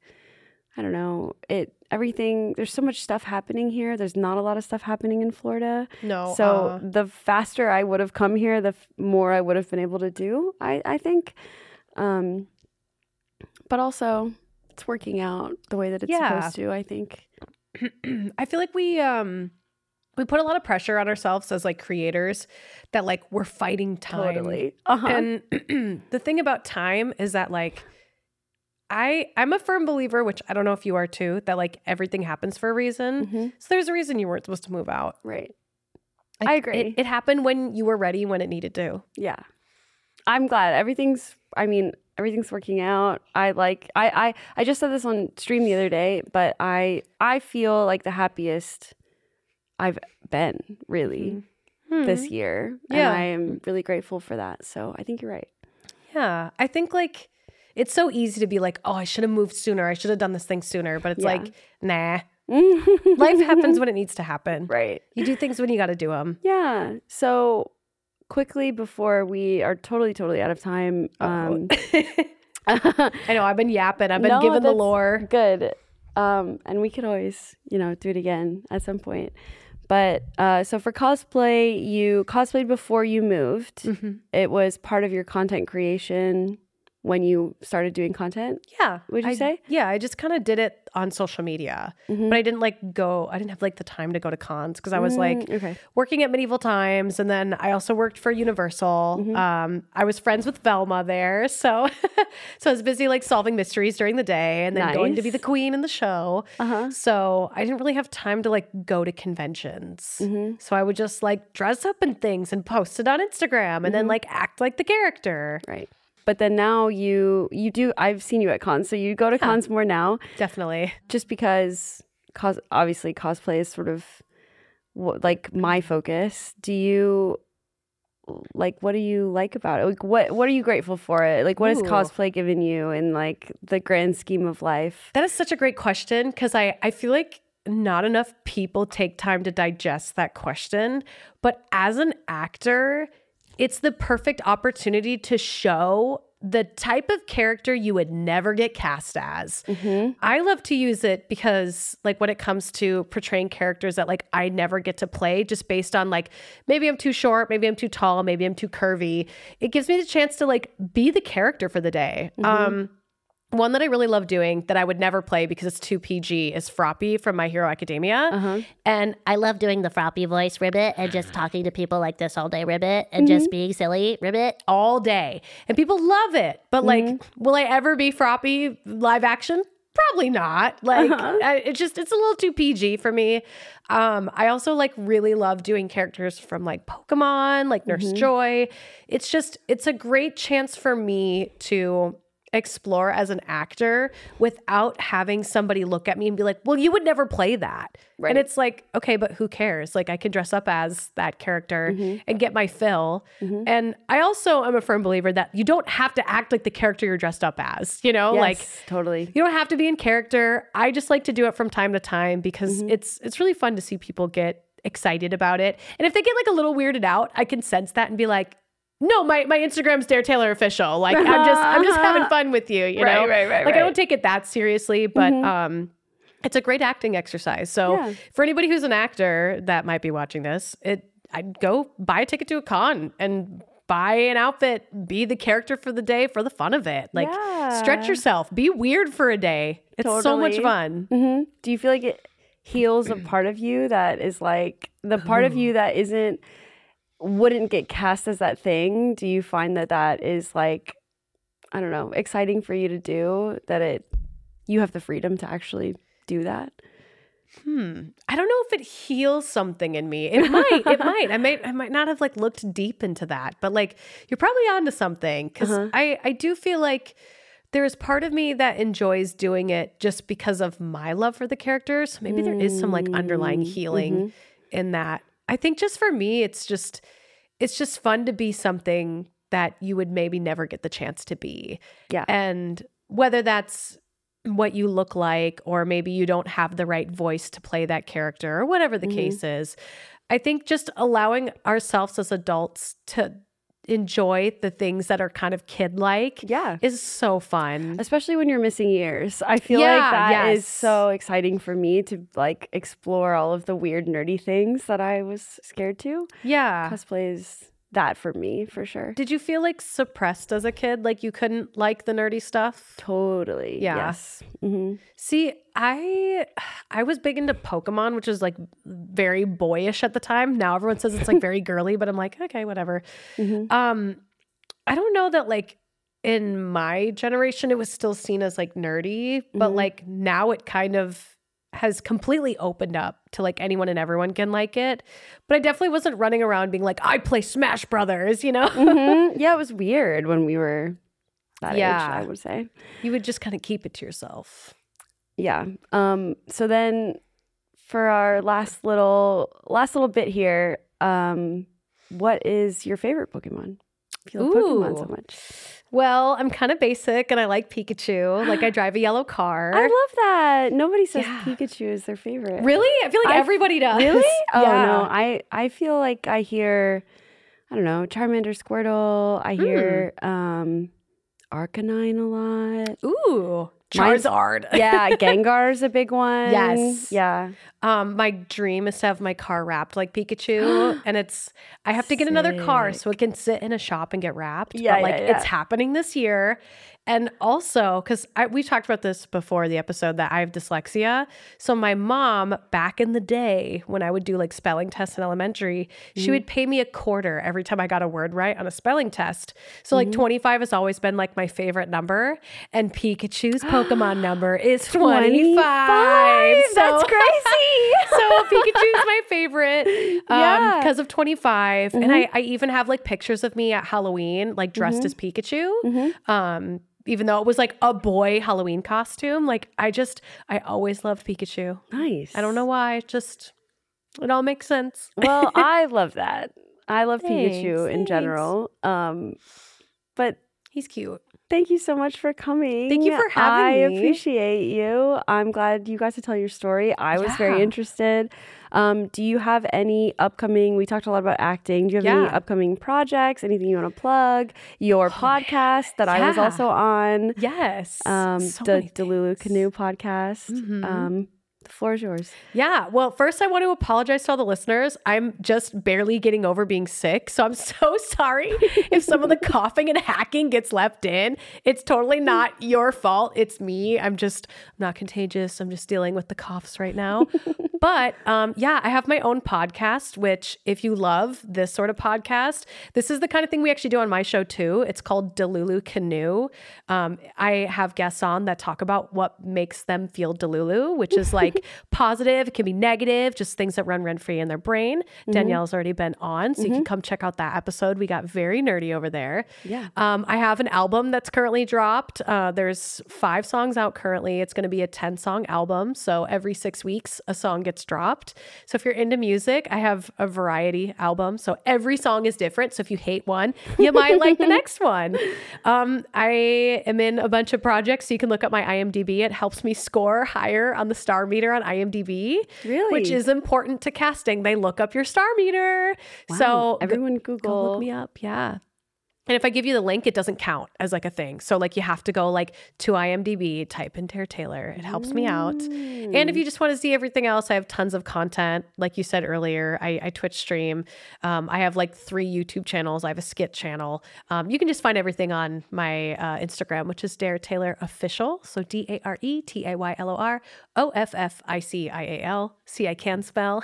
I don't know, it everything, there's so much stuff happening here. There's not a lot of stuff happening in Florida. No. So uh, the faster I would have come here, the f- more I would have been able to do, I, I think. Um, but also, it's working out the way that it's yeah. supposed to, I think. I feel like we... Um, We put a lot of pressure on ourselves as like creators that like we're fighting time. Totally. Uh-huh. And the thing about time is that like I I'm a firm believer, which I don't know if you are too, that like everything happens for a reason. Mm-hmm. So there's a reason you weren't supposed to move out. Right. Like, I agree. It, it happened when you were ready, when it needed to. Yeah. I'm glad everything's, I mean, everything's working out. I like, I, I, I just said this on stream the other day, but I, I feel like the happiest I've been really mm-hmm. this year. Yeah. And I am really grateful for that. So I think you're right. Yeah. I think like it's so easy to be like, oh, I should have moved sooner. I should have done this thing sooner. But it's Yeah. like, nah. Life happens when it needs to happen. Right. You do things when you got to do them. Yeah. So quickly before we are totally, totally out of time. Um, I know. I've been yapping. I've been no, given the that's lore. Good. Um, and we could always, you know, do it again at some point. But uh, so for cosplay, you cosplayed before you moved. Mm-hmm. It was part of your content creation when you started doing content? Yeah. Would you I, say? Yeah, I just kind of did it on social media. Mm-hmm. But I didn't like go, I didn't have like the time to go to cons because I was like Mm, okay. working at Medieval Times. And then I also worked for Universal. Mm-hmm. Um, I was friends with Velma there. So, so I was busy like solving mysteries during the day and then Nice. going to be the queen in the show. Uh-huh. So I didn't really have time to like go to conventions. Mm-hmm. So I would just like dress up in things and post it on Instagram and then like act like the character. Right. But then now you you do, I've seen you at cons, so you go to cons more now. Definitely. Just because cos obviously cosplay is sort of what, like my focus. Do you like, what do you like about it? Like, what what are you grateful for it? Like, what has Ooh. cosplay given you in like the grand scheme of life? That is such a great question because I, I feel like not enough people take time to digest that question. But as an actor, it's the perfect opportunity to show the type of character you would never get cast as. Mm-hmm. I love to use it because like when it comes to portraying characters that like I never get to play just based on like maybe I'm too short, maybe I'm too tall, maybe I'm too curvy. It gives me the chance to like be the character for the day. Mm-hmm. Um, one that I really love doing that I would never play because it's too P G is Froppy from My Hero Academia. Uh-huh. And I love doing the Froppy voice, Ribbit, and just talking to people like this all day, Ribbit, and Mm-hmm. just being silly, Ribbit. all day. And people love it. But like, Mm-hmm. will I ever be Froppy live action? Probably not. Like, Uh-huh. I, it's just, it's a little too P G for me. Um, I also like really love doing characters from like Pokemon, like Nurse Mm-hmm. Joy. It's just, it's a great chance for me to explore as an actor without having somebody look at me and be like, well, you would never play that. Right. And it's like, okay, but who cares? Like I can dress up as that character Mm-hmm. and get my fill. Mhm. And I also am a firm believer that you don't have to act like the character you're dressed up as, you know, Yes, like totally. you don't have to be in character. I just like to do it from time to time because Mm-hmm. it's, it's really fun to see people get excited about it. And if they get like a little weirded out, I can sense that and be like, no, my, my Instagram's Dare Taylor official. Like I'm just I'm just having fun with you, you Right, know? right, right, Like I right. don't take it that seriously, but um it's a great acting exercise. So Yeah. for anybody who's an actor that might be watching this, it I'd go buy a ticket to a con and buy an outfit, be the character for the day for the fun of it. Like Yeah. stretch yourself, be weird for a day. It's so much Totally. fun. Mm-hmm. Do you feel like it heals a part of you that is like the part of you that isn't wouldn't get cast as that thing? Do you find that that is like, I don't know, exciting for you to do, that it you have the freedom to actually do that? Hmm. I don't know if it heals something in me. It might. It might. I might. I might not have like looked deep into that, but like you're probably onto something because Uh-huh. I I do feel like there's part of me that enjoys doing it just because of my love for the characters. So maybe there is some like underlying healing Mm-hmm. in that. I think just for me, it's just it's just fun to be something that you would maybe never get the chance to be. Yeah. And whether that's what you look like, or maybe you don't have the right voice to play that character, or whatever the Mm-hmm. case is, I think just allowing ourselves as adults to enjoy the things that are kind of kid-like Yeah. is so fun. Especially when you're missing years. I feel Yeah, like that is yes. so exciting for me to like explore all of the weird nerdy things that I was scared to. Yeah. Cosplay is that for me, for sure. Did you feel like suppressed as a kid? Like you couldn't like the nerdy stuff? Totally. Yeah. Yes. hmm See, I I was big into Pokemon, which was like very boyish at the time. Now everyone says it's like very girly, but I'm like, okay, whatever. hmm Um, I don't know that like in my generation it was still seen as like nerdy, but Mhm. like now it kind of has completely opened up to like anyone and everyone can like it. But I definitely wasn't running around being like, I play Smash Brothers, you know? hmm Yeah, it was weird when we were that Yeah. age, I would say. You would just kind of keep it to yourself. Yeah. Um, so then for our last little last little bit here, um, what is your favorite Pokemon? If you love Pokemon so much. Well, I'm kind of basic and I like Pikachu. Like I drive a yellow car. I love that. Nobody says Yeah. Pikachu is their favorite. Really? I feel like I- everybody does. Really? Oh yeah. no. I, I feel like I hear, I don't know, Charmander, Squirtle. I hear um, Arcanine a lot. Ooh. Mine's- Charizard. Yeah, Gengar's a big one. Yes. Yeah. Um, my dream is to have my car wrapped like Pikachu, and it's I have to get another car so it can sit in a shop and get wrapped. Yeah, but like yeah, yeah. it's happening this year, and also because we talked about this before the episode that I have dyslexia. So my mom back in the day when I would do like spelling tests in elementary, Mm-hmm. she would pay me a quarter every time I got a word right on a spelling test. So like Mm-hmm. twenty-five has always been like my favorite number, and Pikachu's Pokemon number is twenty-five. So- That's crazy. so Pikachu's my favorite um, Yeah. because of twenty-five. And I, I even have like pictures of me at Halloween, like dressed as Pikachu. Um, even though it was like a boy Halloween costume. Like I just, I always loved Pikachu. Nice. I don't know why. Just, it all makes sense. Well, I love that. I love Pikachu Thanks, in thanks. general. Um, but He's cute. thank you so much for coming. Thank you for having I me. appreciate you. I'm glad you got to tell your story. I was very Yeah. interested. Um, do you have any upcoming, we talked a lot about acting. Do you have any Yeah. upcoming projects? Anything you want to plug? Your podcast that I was Yeah. also on. Yes. Um, So the many Delulu things. Canoe podcast. Mhm. Um, the floor is yours. Yeah. Well, first, I want to apologize to all the listeners. I'm just barely getting over being sick. So I'm so sorry if some of the coughing and hacking gets left in. It's totally not your fault. It's me. I'm just I'm not contagious. I'm just dealing with the coughs right now. But um, yeah, I have my own podcast, which if you love this sort of podcast, this is the kind of thing we actually do on my show too. It's called Delulu Canoe. Um, I have guests on that talk about what makes them feel Delulu, which is like positive. It can be negative, just things that run rent free in their brain. Danielle's already been on, so you can come check out that episode. We got very nerdy over there. Yeah. Um, I have an album that's currently dropped. Uh, there's five songs out currently. It's going to be a ten song album. So every six weeks, a song gets dropped. So if you're into music, I have a variety album. So every song is different. So if you hate one, you might like the next one. Um, I am in a bunch of projects. So you can look up my I M D B. It helps me score higher on the star meter on I M D B, Really? which is important to casting. They look up your star meter. Wow. So everyone Go Google. look me up. Yeah. And if I give you the link, it doesn't count as like a thing. So like you have to go like to I M D B, type in Tara Taylor. It helps me out. And if you just want to see everything else, I have tons of content. Like you said earlier, I, I Twitch stream. Um, I have like three YouTube channels. I have a skit channel. Um, you can just find everything on my uh, Instagram, which is Dare Taylor Official. So D A R E T A Y L O R O F F I C I A L. See, I can spell.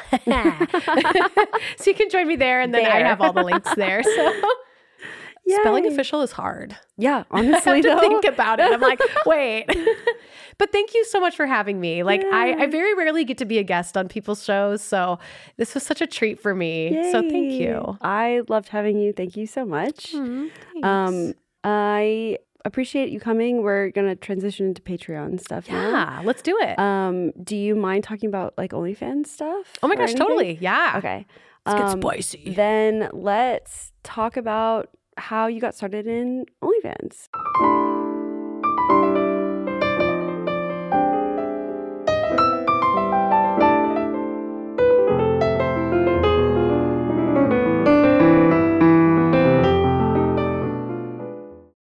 So you can join me there. And then I There. have all the links there. So spelling Yay. official is hard. Yeah, I honestly, have to though. think about it. I'm like, wait. But thank you so much for having me. Like, I, I Yeah. very rarely get to be a guest on people's shows. So this was such a treat for me. So thank Yay. you. I loved having you. Thank you so much. Mm, Um, I appreciate you coming. We're gonna transition into Patreon stuff now. yeah, let's do it. Um, do you mind talking about like OnlyFans stuff? oh my or gosh, anything? totally. Yeah. Okay. Let's get Um, spicy. Then let's talk about how you got started in OnlyFans.